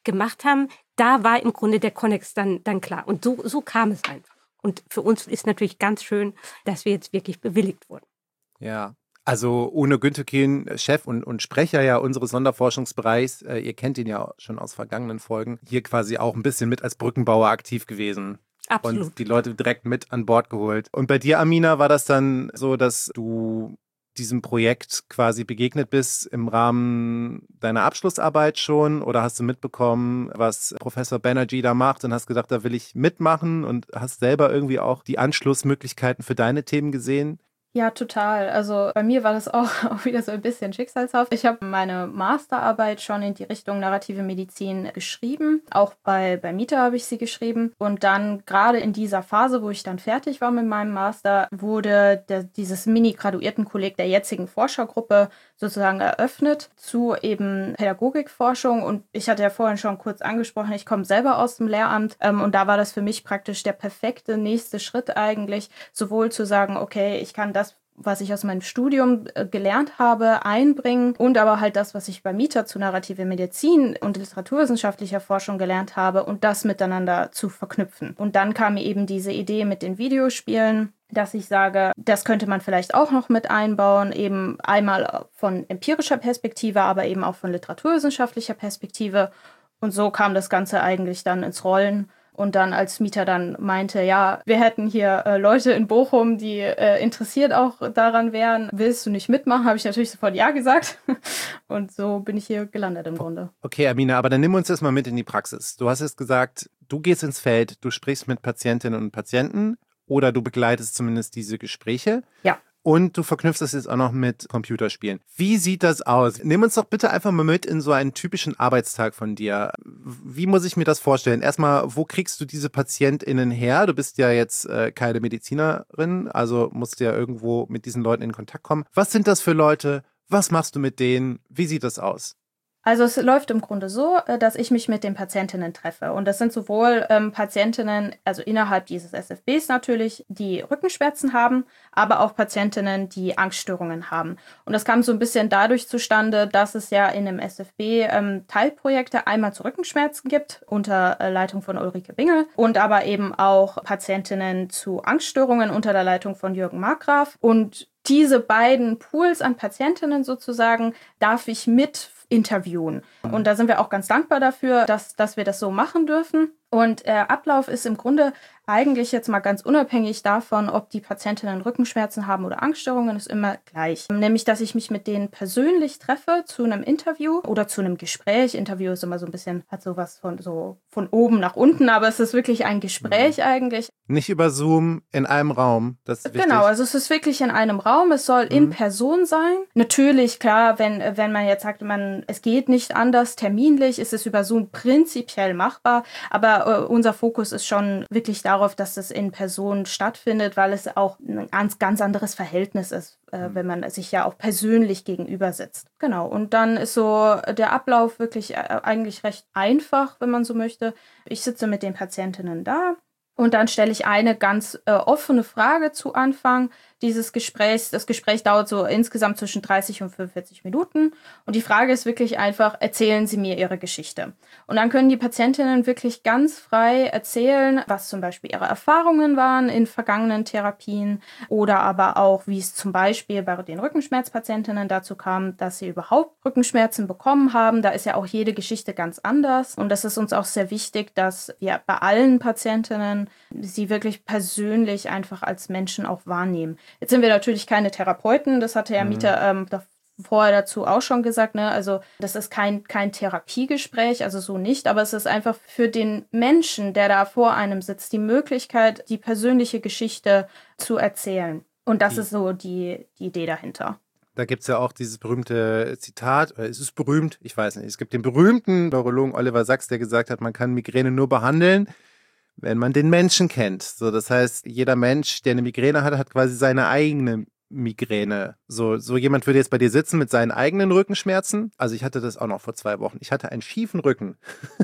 gemacht haben, da war im Grunde der Konnex dann klar. Und so kam es einfach. Und für uns ist natürlich ganz schön, dass wir jetzt wirklich bewilligt wurden. Ja. Also Uno Güntekin, Chef und Sprecher ja unseres Sonderforschungsbereichs, ihr kennt ihn ja schon aus vergangenen Folgen, hier quasi auch ein bisschen mit als Brückenbauer aktiv gewesen. Absolut. Und die Leute direkt mit an Bord geholt. Und bei dir, Amina, war das dann so, dass du diesem Projekt quasi begegnet bist im Rahmen deiner Abschlussarbeit schon? Oder hast du mitbekommen, was Professor Banerjee da macht und hast gedacht, da will ich mitmachen und hast selber irgendwie auch die Anschlussmöglichkeiten für deine Themen gesehen? Ja, total. Also bei mir war das auch wieder so ein bisschen schicksalshaft. Ich habe meine Masterarbeit schon in die Richtung narrative Medizin geschrieben. Auch bei MITA habe ich sie geschrieben. Und dann gerade in dieser Phase, wo ich dann fertig war mit meinem Master, wurde dieses Mini-Graduiertenkolleg der jetzigen Forschergruppe sozusagen eröffnet zu eben Pädagogikforschung. Und ich hatte ja vorhin schon kurz angesprochen, ich komme selber aus dem Lehramt. Und da war das für mich praktisch der perfekte nächste Schritt eigentlich, sowohl zu sagen, okay, ich kann das, was ich aus meinem Studium gelernt habe, einbringen und aber halt das, was ich bei MITA zu narrative Medizin und literaturwissenschaftlicher Forschung gelernt habe und das miteinander zu verknüpfen. Und dann kam mir eben diese Idee mit den Videospielen, dass ich sage, das könnte man vielleicht auch noch mit einbauen, eben einmal von empirischer Perspektive, aber eben auch von literaturwissenschaftlicher Perspektive. Und so kam das Ganze eigentlich dann ins Rollen. Und dann, als MITA dann meinte, ja, wir hätten hier Leute in Bochum, die interessiert auch daran wären, willst du nicht mitmachen, habe ich natürlich sofort ja gesagt. Und so bin ich hier gelandet im Grunde. Okay, Amina, aber dann nimm uns das mal mit in die Praxis. Du hast jetzt gesagt, du gehst ins Feld, du sprichst mit Patientinnen und Patienten oder du begleitest zumindest diese Gespräche. Ja. Und du verknüpfst das jetzt auch noch mit Computerspielen. Wie sieht das aus? Nimm uns doch bitte einfach mal mit in so einen typischen Arbeitstag von dir. Wie muss ich mir das vorstellen? Erstmal, wo kriegst du diese PatientInnen her? Du bist ja jetzt keine Medizinerin, also musst ja irgendwo mit diesen Leuten in Kontakt kommen. Was sind das für Leute? Was machst du mit denen? Wie sieht das aus? Also es läuft im Grunde so, dass ich mich mit den Patientinnen treffe. Und das sind sowohl Patientinnen, also innerhalb dieses SFBs natürlich, die Rückenschmerzen haben, aber auch Patientinnen, die Angststörungen haben. Und das kam so ein bisschen dadurch zustande, dass es ja in dem SFB Teilprojekte einmal zu Rückenschmerzen gibt, unter Leitung von Ulrike Bingel, und aber eben auch Patientinnen zu Angststörungen unter der Leitung von Jürgen Markgraf. Und diese beiden Pools an Patientinnen sozusagen darf ich mit interviewen. Und da sind wir auch ganz dankbar dafür, dass wir das so machen dürfen. Und Ablauf ist im Grunde eigentlich jetzt mal ganz unabhängig davon, ob die Patientinnen Rückenschmerzen haben oder Angststörungen, ist immer gleich. Nämlich, dass ich mich mit denen persönlich treffe zu einem Interview oder zu einem Gespräch. Interview ist immer so ein bisschen, hat sowas von oben nach unten, aber es ist wirklich ein Gespräch eigentlich. Nicht über Zoom in einem Raum, das ist wichtig. Genau, also es ist wirklich in einem Raum, es soll in Person sein. Natürlich, klar, wenn man jetzt sagt, es geht nicht anders, terminlich ist es über Zoom prinzipiell machbar, aber unser Fokus ist schon wirklich darauf, dass es in Person stattfindet, weil es auch ein ganz anderes Verhältnis ist, wenn man sich ja auch persönlich gegenüber sitzt. Genau, und dann ist so der Ablauf wirklich eigentlich recht einfach, wenn man so möchte. Ich sitze mit den Patientinnen da. Und dann stelle ich eine ganz offene Frage zu Anfang dieses Gesprächs. Das Gespräch dauert so insgesamt zwischen 30 und 45 Minuten. Und die Frage ist wirklich einfach, erzählen Sie mir Ihre Geschichte. Und dann können die Patientinnen wirklich ganz frei erzählen, was zum Beispiel ihre Erfahrungen waren in vergangenen Therapien oder aber auch, wie es zum Beispiel bei den Rückenschmerzpatientinnen dazu kam, dass sie überhaupt Rückenschmerzen bekommen haben. Da ist ja auch jede Geschichte ganz anders. Und das ist uns auch sehr wichtig, dass wir bei allen Patientinnen sie wirklich persönlich einfach als Menschen auch wahrnehmen. Jetzt sind wir natürlich keine Therapeuten, das hatte ja Mita vorher dazu auch schon gesagt, ne? Also das ist kein Therapiegespräch, also so nicht, aber es ist einfach für den Menschen, der da vor einem sitzt, die Möglichkeit, die persönliche Geschichte zu erzählen. Und das ist so die Idee dahinter. Da gibt es ja auch dieses berühmte Zitat, oder ist es berühmt? Ich weiß nicht. Es gibt den berühmten Neurologen Oliver Sacks, der gesagt hat, man kann Migräne nur behandeln, wenn man den Menschen kennt. So, das heißt, jeder Mensch, der eine Migräne hat, hat quasi seine eigene Migräne. So jemand würde jetzt bei dir sitzen mit seinen eigenen Rückenschmerzen. Also ich hatte das auch noch vor 2 Wochen. Ich hatte einen schiefen Rücken.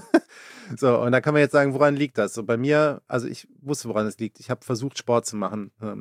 So, und da kann man jetzt sagen, woran liegt das? So bei mir, also ich wusste, woran es liegt. Ich habe versucht, Sport zu machen.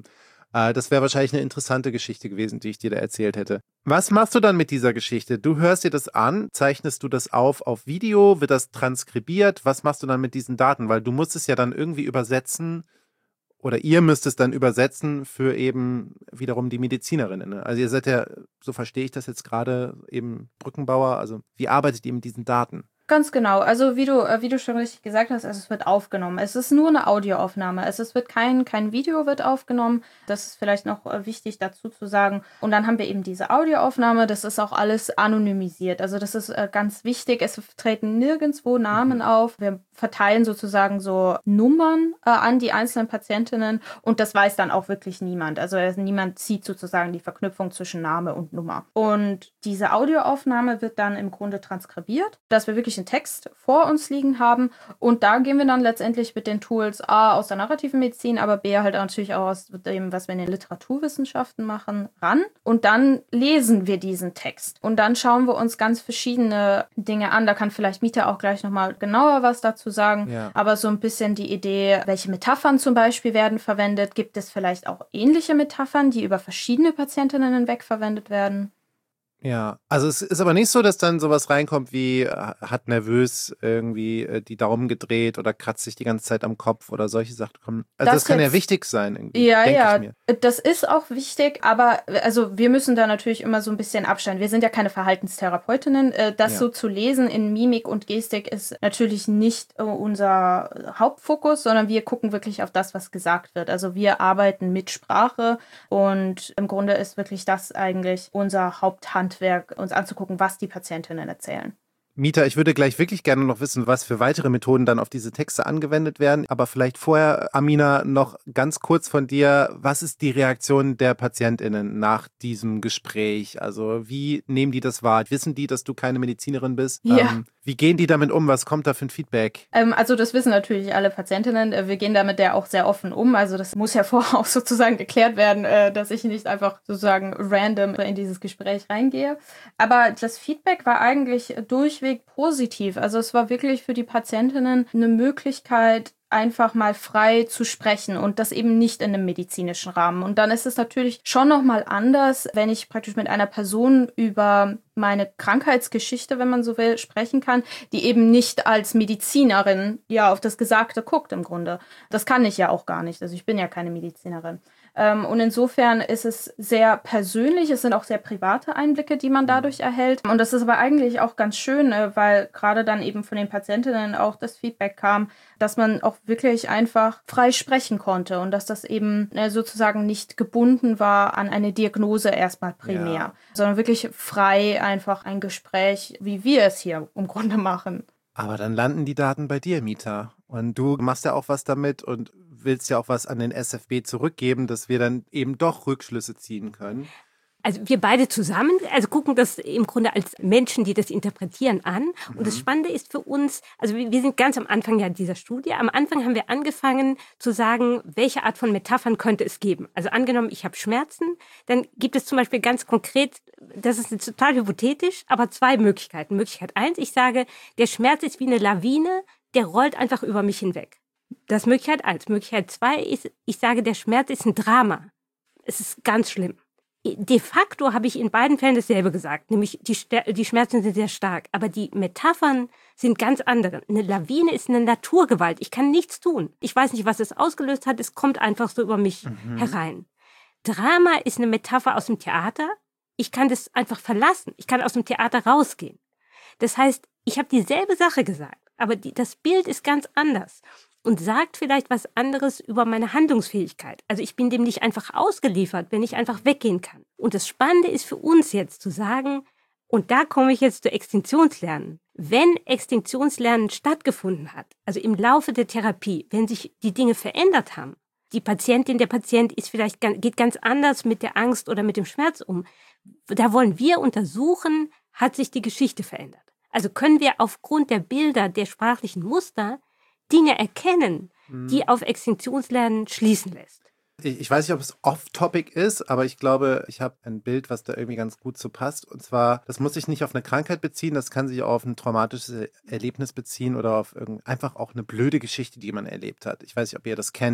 Das wäre wahrscheinlich eine interessante Geschichte gewesen, die ich dir da erzählt hätte. Was machst du dann mit dieser Geschichte? Du hörst dir das an, zeichnest du das auf Video, wird das transkribiert? Was machst du dann mit diesen Daten? Weil du musst es ja dann irgendwie übersetzen oder ihr müsst es dann übersetzen für eben wiederum die Medizinerinnen. Ne? Also ihr seid ja, so verstehe ich das jetzt gerade, eben Brückenbauer. Also wie arbeitet ihr mit diesen Daten? Ganz genau. Also wie du schon richtig gesagt hast, also es wird aufgenommen. Es ist nur eine Audioaufnahme. Es wird kein Video wird aufgenommen. Das ist vielleicht noch wichtig dazu zu sagen. Und dann haben wir eben diese Audioaufnahme. Das ist auch alles anonymisiert. Also das ist ganz wichtig. Es treten nirgendwo Namen auf. Wir verteilen sozusagen so Nummern an die einzelnen Patientinnen und das weiß dann auch wirklich niemand. Also niemand sieht sozusagen die Verknüpfung zwischen Name und Nummer. Und diese Audioaufnahme wird dann im Grunde transkribiert, dass wir wirklich einen Text vor uns liegen haben und da gehen wir dann letztendlich mit den Tools A aus der narrativen Medizin, aber B halt natürlich auch aus dem, was wir in den Literaturwissenschaften machen, ran und dann lesen wir diesen Text und dann schauen wir uns ganz verschiedene Dinge an. Da kann vielleicht Mita auch gleich nochmal genauer was dazu sagen, aber so ein bisschen die Idee, welche Metaphern zum Beispiel werden verwendet. Gibt es vielleicht auch ähnliche Metaphern, die über verschiedene Patientinnen hinweg verwendet werden? Ja, also es ist aber nicht so, dass dann sowas reinkommt wie hat nervös irgendwie die Daumen gedreht oder kratzt sich die ganze Zeit am Kopf oder solche Sachen kommen. Also das kann ja wichtig sein irgendwie, denke ich mir. Das ist auch wichtig, aber also wir müssen da natürlich immer so ein bisschen abstellen. Wir sind ja keine Verhaltenstherapeutinnen. Das so zu lesen in Mimik und Gestik ist natürlich nicht unser Hauptfokus, sondern wir gucken wirklich auf das, was gesagt wird. Also wir arbeiten mit Sprache und im Grunde ist wirklich das eigentlich unser Haupthandwerk, uns anzugucken, was die Patientinnen erzählen. Mita, ich würde gleich wirklich gerne noch wissen, was für weitere Methoden dann auf diese Texte angewendet werden. Aber vielleicht vorher, Amina, noch ganz kurz von dir. Was ist die Reaktion der PatientInnen nach diesem Gespräch? Also wie nehmen die das wahr? Wissen die, dass du keine Medizinerin bist? Ja. Wie gehen die damit um? Was kommt da für ein Feedback? Also das wissen natürlich alle Patientinnen. Wir gehen damit ja auch sehr offen um. Also das muss ja vorher auch sozusagen geklärt werden, dass ich nicht einfach sozusagen random in dieses Gespräch reingehe. Aber das Feedback war eigentlich durchweg positiv. Also es war wirklich für die Patientinnen eine Möglichkeit, einfach mal frei zu sprechen und das eben nicht in einem medizinischen Rahmen. Und dann ist es natürlich schon nochmal anders, wenn ich praktisch mit einer Person über meine Krankheitsgeschichte, wenn man so will, sprechen kann, die eben nicht als Medizinerin ja auf das Gesagte guckt im Grunde. Das kann ich ja auch gar nicht. Also ich bin ja keine Medizinerin. Und insofern ist es sehr persönlich, es sind auch sehr private Einblicke, die man dadurch erhält. Und das ist aber eigentlich auch ganz schön, weil gerade dann eben von den Patientinnen auch das Feedback kam, dass man auch wirklich einfach frei sprechen konnte und dass das eben sozusagen nicht gebunden war an eine Diagnose erstmal primär, sondern wirklich frei einfach ein Gespräch, wie wir es hier im Grunde machen. Aber dann landen die Daten bei dir, Mita. Und du machst ja auch was damit und willst ja auch was an den SFB zurückgeben, dass wir dann eben doch Rückschlüsse ziehen können. Also wir beide zusammen, also gucken das im Grunde als Menschen, die das interpretieren, an. Und das Spannende ist für uns, also wir sind ganz am Anfang ja dieser Studie. Am Anfang haben wir angefangen zu sagen, welche Art von Metaphern könnte es geben. Also angenommen, ich habe Schmerzen, dann gibt es zum Beispiel ganz konkret, das ist jetzt total hypothetisch, aber 2 Möglichkeiten. Möglichkeit 1, ich sage, der Schmerz ist wie eine Lawine, der rollt einfach über mich hinweg. Das ist Möglichkeit 1. Möglichkeit 2 ist, ich sage, der Schmerz ist ein Drama. Es ist ganz schlimm. De facto habe ich in beiden Fällen dasselbe gesagt, nämlich die Schmerzen sind sehr stark, aber die Metaphern sind ganz andere. Eine Lawine ist eine Naturgewalt, ich kann nichts tun. Ich weiß nicht, was es ausgelöst hat, es kommt einfach so über mich herein. Drama ist eine Metapher aus dem Theater, ich kann das einfach verlassen, ich kann aus dem Theater rausgehen. Das heißt, ich habe dieselbe Sache gesagt, aber das Bild ist ganz anders. Und sagt vielleicht was anderes über meine Handlungsfähigkeit. Also ich bin dem nicht einfach ausgeliefert, wenn ich einfach weggehen kann. Und das Spannende ist für uns jetzt zu sagen, und da komme ich jetzt zu Extinktionslernen. Wenn Extinktionslernen stattgefunden hat, also im Laufe der Therapie, wenn sich die Dinge verändert haben, die Patientin, der Patient geht ganz anders mit der Angst oder mit dem Schmerz um. Da wollen wir untersuchen, hat sich die Geschichte verändert. Also können wir aufgrund der Bilder, der sprachlichen Muster Dinge erkennen, die auf Extinktionslernen schließen lässt. Ich weiß nicht, ob es off-topic ist, aber ich glaube, ich habe ein Bild, was da irgendwie ganz gut zu passt. Und zwar, das muss sich nicht auf eine Krankheit beziehen, das kann sich auch auf ein traumatisches Erlebnis beziehen oder auf einfach auch eine blöde Geschichte, die man erlebt hat. Ich weiß nicht, ob ihr das kennt.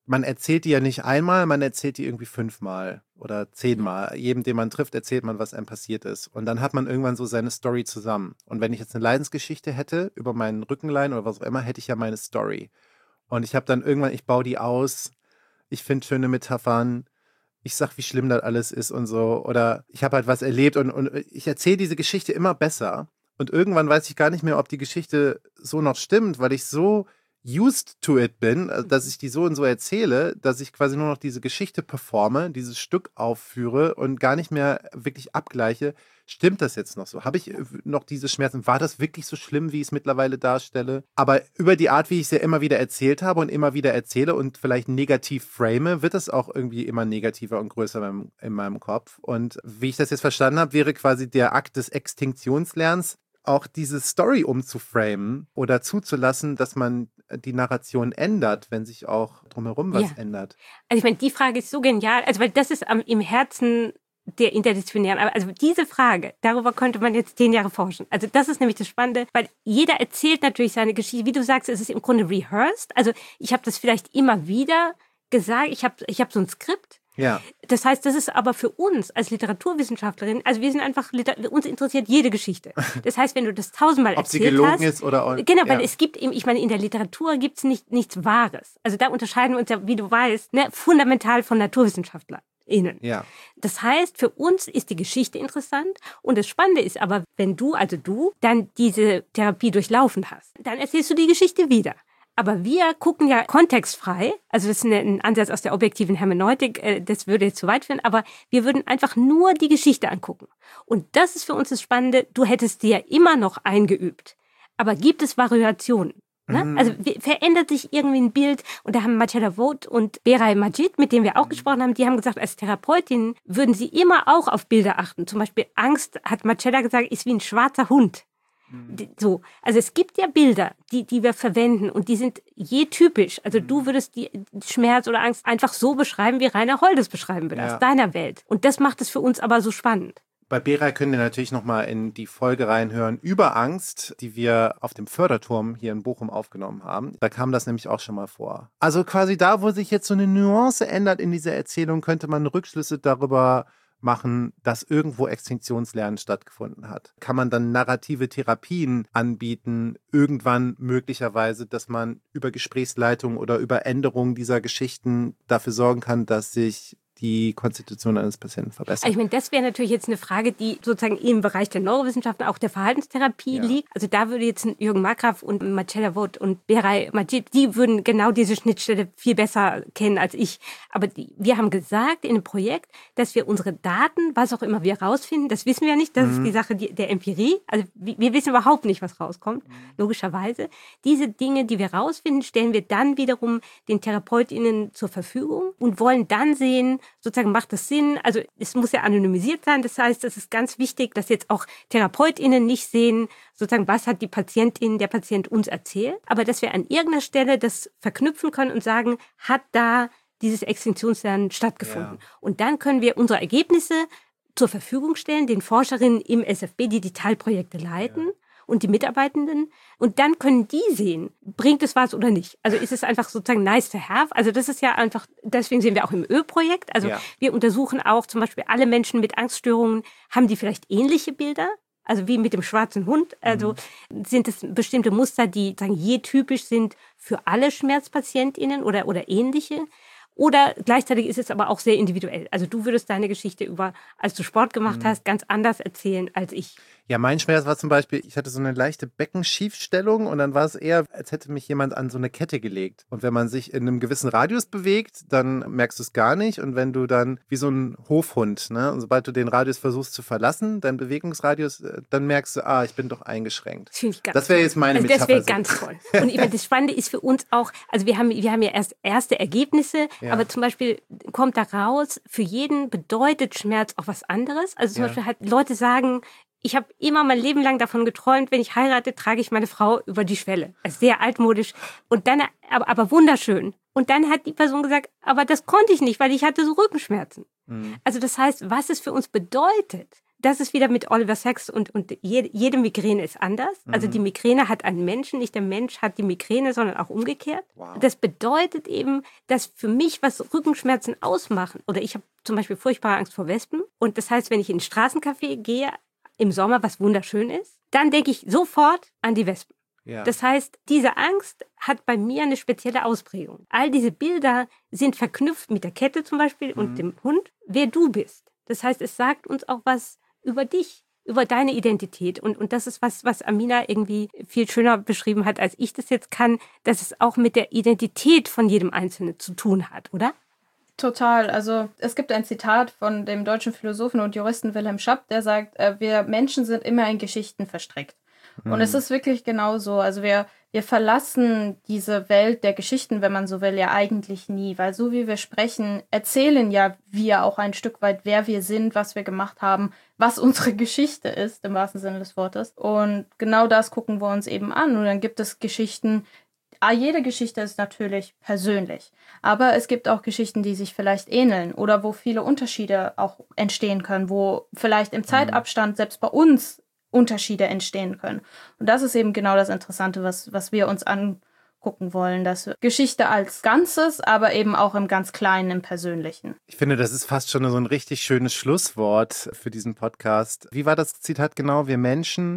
man erzählt die ja nicht einmal, man erzählt die irgendwie 5-mal oder 10-mal. Jedem, den man trifft, erzählt man, was einem passiert ist. Und dann hat man irgendwann so seine Story zusammen. Und wenn ich jetzt eine Leidensgeschichte hätte, über meinen Rückenlein oder was auch immer, hätte ich ja meine Story. Und ich habe dann irgendwann, ich baue die aus, ich finde schöne Metaphern, ich sag, wie schlimm das alles ist und so. Oder ich habe halt was erlebt und ich erzähle diese Geschichte immer besser. Und irgendwann weiß ich gar nicht mehr, ob die Geschichte so noch stimmt, weil ich so used to it bin, dass ich die so und so erzähle, dass ich quasi nur noch diese Geschichte performe, dieses Stück aufführe und gar nicht mehr wirklich abgleiche. Stimmt das jetzt noch so? Habe ich noch diese Schmerzen? War das wirklich so schlimm, wie ich es mittlerweile darstelle? Aber über die Art, wie ich es ja immer wieder erzählt habe und immer wieder erzähle und vielleicht negativ frame, wird es auch irgendwie immer negativer und größer in meinem Kopf. Und wie ich das jetzt verstanden habe, wäre quasi der Akt des Extinktionslernens, auch diese Story umzuframen oder zuzulassen, dass man die Narration ändert, wenn sich auch drumherum was ändert. Also ich meine, die Frage ist so genial, also weil das ist im Herzen der interdisziplinären, also diese Frage, darüber könnte man jetzt 10 Jahre forschen. Also das ist nämlich das Spannende, weil jeder erzählt natürlich seine Geschichte. Wie du sagst, es ist im Grunde rehearsed. Also ich habe das vielleicht immer wieder gesagt, ich hab so ein Skript. Ja. Das heißt, das ist aber für uns als Literaturwissenschaftlerin, also wir sind einfach, uns interessiert jede Geschichte. Das heißt, wenn du das 1000-mal erzählt hast. Ob sie gelogen ist oder auch. Genau, weil es gibt eben, ich meine, in der Literatur gibt es nichts Wahres. Also da unterscheiden wir uns ja, wie du weißt, fundamental von NaturwissenschaftlerInnen. Ja. Das heißt, für uns ist die Geschichte interessant und das Spannende ist aber, wenn du dann diese Therapie durchlaufen hast, dann erzählst du die Geschichte wieder. Aber wir gucken ja kontextfrei, also das ist ein Ansatz aus der objektiven Hermeneutik, das würde jetzt zu weit führen, aber wir würden einfach nur die Geschichte angucken. Und das ist für uns das Spannende, du hättest sie ja immer noch eingeübt. Aber gibt es Variationen? Ne? Also verändert sich irgendwie ein Bild und da haben Marcella Vogt und Beray Majid, mit denen wir auch gesprochen haben, die haben gesagt, als Therapeutin würden sie immer auch auf Bilder achten. Zum Beispiel Angst, hat Marcella gesagt, ist wie ein schwarzer Hund. So, also es gibt ja Bilder, die wir verwenden und die sind je typisch. Also du würdest die Schmerz oder Angst einfach so beschreiben, wie Rainer Holl das beschreiben würde, aus deiner Welt. Und das macht es für uns aber so spannend. Bei Beray können wir natürlich nochmal in die Folge reinhören über Angst, die wir auf dem Förderturm hier in Bochum aufgenommen haben. Da kam das nämlich auch schon mal vor. Also quasi da, wo sich jetzt so eine Nuance ändert in dieser Erzählung, könnte man Rückschlüsse darüber machen, dass irgendwo Extinktionslernen stattgefunden hat. Kann man dann narrative Therapien anbieten, irgendwann möglicherweise, dass man über Gesprächsleitung oder über Änderungen dieser Geschichten dafür sorgen kann, dass sich die Konstitution eines Patienten verbessert. Also ich meine, das wäre natürlich jetzt eine Frage, die sozusagen im Bereich der Neurowissenschaften, auch der Verhaltenstherapie liegt. Also da würde jetzt Jürgen Markgraf und Marcella Vogt und Beray Majid, die würden genau diese Schnittstelle viel besser kennen als ich. Aber wir haben gesagt in dem Projekt, dass wir unsere Daten, was auch immer wir rausfinden, das wissen wir nicht, das ist die Sache der Empirie. Also wir wissen überhaupt nicht, was rauskommt, logischerweise. Diese Dinge, die wir rausfinden, stellen wir dann wiederum den TherapeutInnen zur Verfügung und wollen dann sehen, sozusagen macht das Sinn, also es muss ja anonymisiert sein, das heißt, es ist ganz wichtig, dass jetzt auch TherapeutInnen nicht sehen, sozusagen, was hat die Patientin, der Patient uns erzählt, aber dass wir an irgendeiner Stelle das verknüpfen können und sagen, hat da dieses Extinktionslernen stattgefunden. Ja. Und dann können wir unsere Ergebnisse zur Verfügung stellen, den Forscherinnen im SFB, die Teilprojekte leiten. Und die Mitarbeitenden. Und dann können die sehen, bringt es was oder nicht. Also ist es einfach sozusagen nice to have. Also das ist ja einfach, deswegen sehen wir auch im Ö-Projekt. Also wir untersuchen auch zum Beispiel alle Menschen mit Angststörungen, haben die vielleicht ähnliche Bilder? Also wie mit dem schwarzen Hund. Also sind es bestimmte Muster, die sagen, je typisch sind für alle SchmerzpatientInnen oder ähnliche. Oder gleichzeitig ist es aber auch sehr individuell. Also du würdest deine Geschichte als du Sport gemacht hast, ganz anders erzählen als ich. Ja, mein Schmerz war zum Beispiel, ich hatte so eine leichte Beckenschiefstellung und dann war es eher, als hätte mich jemand an so eine Kette gelegt. Und wenn man sich in einem gewissen Radius bewegt, dann merkst du es gar nicht. Und wenn du dann, wie so ein Hofhund, ne, und sobald du den Radius versuchst zu verlassen, deinen Bewegungsradius, dann merkst du, ich bin doch eingeschränkt. Das wäre jetzt meine Metapher. Das wäre ganz toll. Und ich meine, das Spannende ist für uns auch, also wir haben ja erst erste Ergebnisse, aber zum Beispiel kommt da raus, für jeden bedeutet Schmerz auch was anderes. Also zum Beispiel halt Leute sagen, ich habe immer mein Leben lang davon geträumt, wenn ich heirate, trage ich meine Frau über die Schwelle. Also sehr altmodisch und dann aber wunderschön. Und dann hat die Person gesagt, aber das konnte ich nicht, weil ich hatte so Rückenschmerzen. Also das heißt, was es für uns bedeutet, das ist wieder mit Oliver Sacks und jede Migräne ist anders. Also die Migräne hat einen Menschen, nicht der Mensch hat die Migräne, sondern auch umgekehrt. Wow. Das bedeutet eben, dass für mich, was Rückenschmerzen ausmachen, oder ich habe zum Beispiel furchtbare Angst vor Wespen. Und das heißt, wenn ich in ein Straßencafé gehe, im Sommer, was wunderschön ist, dann denke ich sofort an die Wespen. Ja. Das heißt, diese Angst hat bei mir eine spezielle Ausprägung. All diese Bilder sind verknüpft mit der Kette zum Beispiel und dem Hund, wer du bist. Das heißt, es sagt uns auch was über dich, über deine Identität. Und das ist was Amina irgendwie viel schöner beschrieben hat, als ich das jetzt kann, dass es auch mit der Identität von jedem Einzelnen zu tun hat, oder? Total. Also es gibt ein Zitat von dem deutschen Philosophen und Juristen Wilhelm Schapp, der sagt, wir Menschen sind immer in Geschichten verstrickt. Und es ist wirklich genau so. Also wir verlassen diese Welt der Geschichten, wenn man so will, ja eigentlich nie. Weil so wie wir sprechen, erzählen ja wir auch ein Stück weit, wer wir sind, was wir gemacht haben, was unsere Geschichte ist, im wahrsten Sinne des Wortes. Und genau das gucken wir uns eben an. Und dann gibt es Geschichten, jede Geschichte ist natürlich persönlich, aber es gibt auch Geschichten, die sich vielleicht ähneln oder wo viele Unterschiede auch entstehen können, wo vielleicht im Zeitabstand selbst bei uns Unterschiede entstehen können. Und das ist eben genau das Interessante, was wir uns angucken wollen, dass Geschichte als Ganzes, aber eben auch im ganz Kleinen, im Persönlichen. Ich finde, das ist fast schon so ein richtig schönes Schlusswort für diesen Podcast. Wie war das Zitat genau? Wir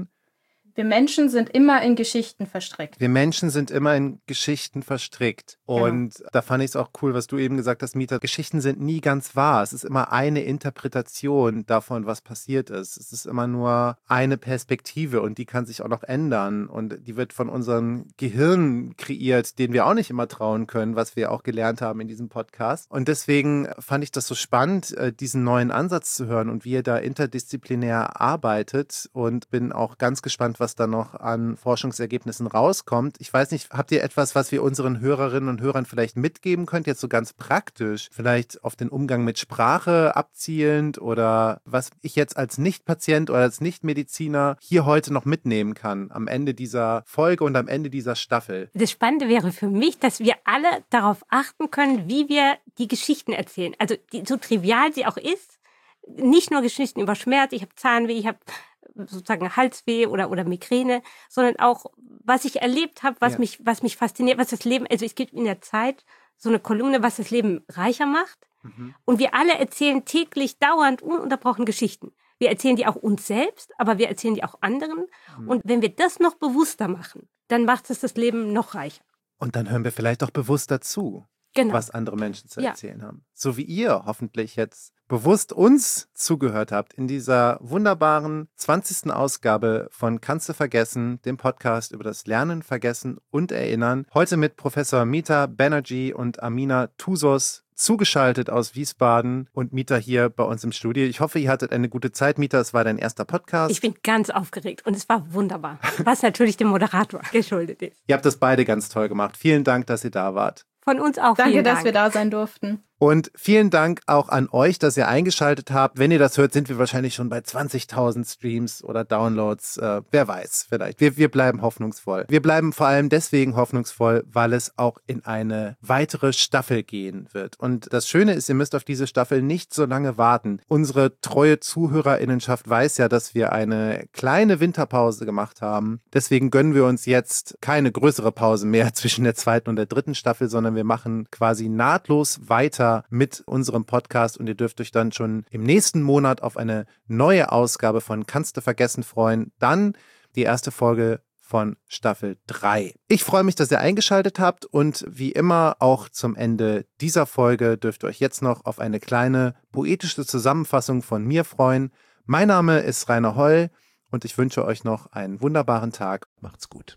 Menschen sind immer in Geschichten verstrickt. Wir Menschen sind immer in Geschichten verstrickt. Und da fand ich es auch cool, was du eben gesagt hast, Mita. Geschichten sind nie ganz wahr. Es ist immer eine Interpretation davon, was passiert ist. Es ist immer nur eine Perspektive und die kann sich auch noch ändern. Und die wird von unserem Gehirn kreiert, denen wir auch nicht immer trauen können, was wir auch gelernt haben in diesem Podcast. Und deswegen fand ich das so spannend, diesen neuen Ansatz zu hören und wie ihr da interdisziplinär arbeitet. Und bin auch ganz gespannt, was da noch an Forschungsergebnissen rauskommt. Ich weiß nicht, habt ihr etwas, was wir unseren Hörerinnen und Hörern vielleicht mitgeben könnt, jetzt so ganz praktisch, vielleicht auf den Umgang mit Sprache abzielend oder was ich jetzt als Nicht-Patient oder als Nicht-Mediziner hier heute noch mitnehmen kann am Ende dieser Folge und am Ende dieser Staffel? Das Spannende wäre für mich, dass wir alle darauf achten können, wie wir die Geschichten erzählen. Also so trivial sie auch ist, nicht nur Geschichten über Schmerz, ich habe Zahnweh, ich habe sozusagen Halsweh oder Migräne, sondern auch, was ich erlebt habe, was mich fasziniert, was das Leben, also es gibt in der Zeit so eine Kolumne, was das Leben reicher macht. Und wir alle erzählen täglich dauernd ununterbrochen Geschichten. Wir erzählen die auch uns selbst, aber wir erzählen die auch anderen. Und wenn wir das noch bewusster machen, dann macht es das Leben noch reicher. Und dann hören wir vielleicht auch bewusster zu, was andere Menschen zu erzählen haben. So wie ihr hoffentlich jetzt bewusst uns zugehört habt in dieser wunderbaren 20. Ausgabe von Kannst du vergessen, dem Podcast über das Lernen, Vergessen und Erinnern. Heute mit Professor Mita Banerjee und Amina Thusos, zugeschaltet aus Wiesbaden und Mita hier bei uns im Studio. Ich hoffe, ihr hattet eine gute Zeit. Mita, es war dein erster Podcast. Ich bin ganz aufgeregt und es war wunderbar, was natürlich dem Moderator geschuldet ist. Ihr habt das beide ganz toll gemacht. Vielen Dank, dass ihr da wart. Von uns auch. Danke, dass wir da sein durften. Und vielen Dank auch an euch, dass ihr eingeschaltet habt. Wenn ihr das hört, sind wir wahrscheinlich schon bei 20.000 Streams oder Downloads. Wer weiß, vielleicht. Wir bleiben hoffnungsvoll. Wir bleiben vor allem deswegen hoffnungsvoll, weil es auch in eine weitere Staffel gehen wird. Und das Schöne ist, ihr müsst auf diese Staffel nicht so lange warten. Unsere treue ZuhörerInnenschaft weiß ja, dass wir eine kleine Winterpause gemacht haben. Deswegen gönnen wir uns jetzt keine größere Pause mehr zwischen der 2. und der 3. Staffel, sondern wir machen quasi nahtlos weiter mit unserem Podcast und ihr dürft euch dann schon im nächsten Monat auf eine neue Ausgabe von Kannst du vergessen freuen. Dann die erste Folge von Staffel 3. Ich freue mich, dass ihr eingeschaltet habt und wie immer auch zum Ende dieser Folge dürft ihr euch jetzt noch auf eine kleine poetische Zusammenfassung von mir freuen. Mein Name ist Rainer Holl und ich wünsche euch noch einen wunderbaren Tag. Macht's gut.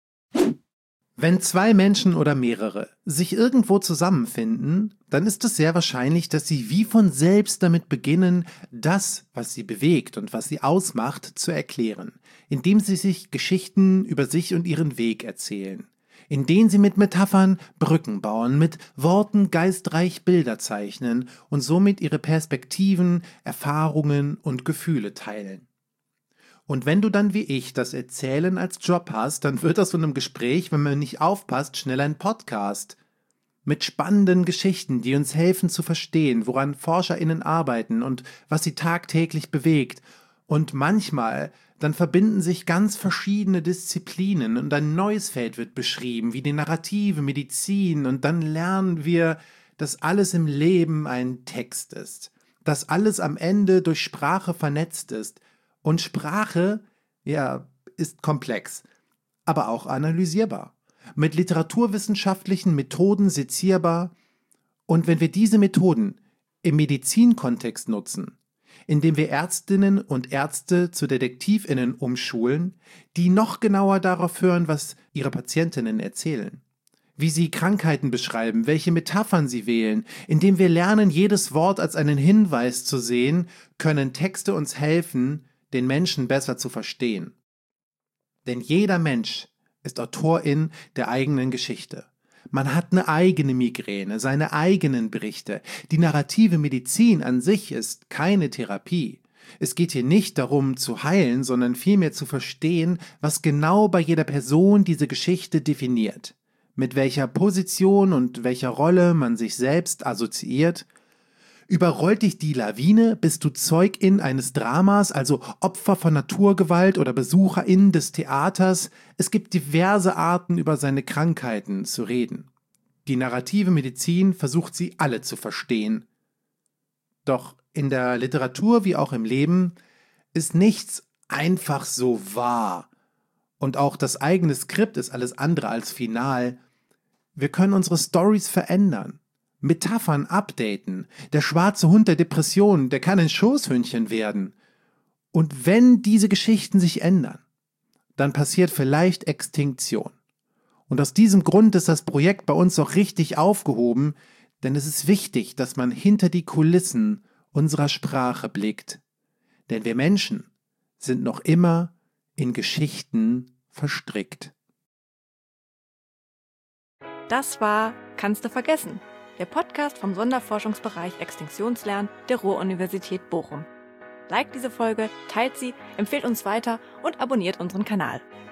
Wenn zwei Menschen oder mehrere sich irgendwo zusammenfinden, dann ist es sehr wahrscheinlich, dass sie wie von selbst damit beginnen, das, was sie bewegt und was sie ausmacht, zu erklären, indem sie sich Geschichten über sich und ihren Weg erzählen, in denen sie mit Metaphern Brücken bauen, mit Worten geistreich Bilder zeichnen und somit ihre Perspektiven, Erfahrungen und Gefühle teilen. Und wenn du dann wie ich das Erzählen als Job hast, dann wird aus so einem Gespräch, wenn man nicht aufpasst, schnell ein Podcast. Mit spannenden Geschichten, die uns helfen zu verstehen, woran ForscherInnen arbeiten und was sie tagtäglich bewegt. Und manchmal, dann verbinden sich ganz verschiedene Disziplinen und ein neues Feld wird beschrieben, wie die Narrative, Medizin, und dann lernen wir, dass alles im Leben ein Text ist, dass alles am Ende durch Sprache vernetzt ist. Und Sprache, ja, ist komplex, aber auch analysierbar, mit literaturwissenschaftlichen Methoden sezierbar. Und wenn wir diese Methoden im Medizinkontext nutzen, indem wir Ärztinnen und Ärzte zu DetektivInnen umschulen, die noch genauer darauf hören, was ihre Patientinnen erzählen, wie sie Krankheiten beschreiben, welche Metaphern sie wählen, indem wir lernen, jedes Wort als einen Hinweis zu sehen, können Texte uns helfen, den Menschen besser zu verstehen. Denn jeder Mensch ist Autorin der eigenen Geschichte. Man hat eine eigene Migräne, seine eigenen Berichte. Die narrative Medizin an sich ist keine Therapie. Es geht hier nicht darum zu heilen, sondern vielmehr zu verstehen, was genau bei jeder Person diese Geschichte definiert, mit welcher Position und welcher Rolle man sich selbst assoziiert. Überrollt dich die Lawine, bist du Zeugin eines Dramas, also Opfer von Naturgewalt oder Besucherin des Theaters. Es gibt diverse Arten, über seine Krankheiten zu reden. Die narrative Medizin versucht sie alle zu verstehen. Doch in der Literatur wie auch im Leben ist nichts einfach so wahr. Und auch das eigene Skript ist alles andere als final. Wir können unsere Storys verändern. Metaphern updaten. Der schwarze Hund der Depression, der kann ein Schoßhündchen werden. Und wenn diese Geschichten sich ändern, dann passiert vielleicht Extinktion. Und aus diesem Grund ist das Projekt bei uns auch richtig aufgehoben, denn es ist wichtig, dass man hinter die Kulissen unserer Sprache blickt. Denn wir Menschen sind noch immer in Geschichten verstrickt. Das war Kannst du vergessen? Der Podcast vom Sonderforschungsbereich Extinktionslernen der Ruhr-Universität Bochum. Liked diese Folge, teilt sie, empfehlt uns weiter und abonniert unseren Kanal.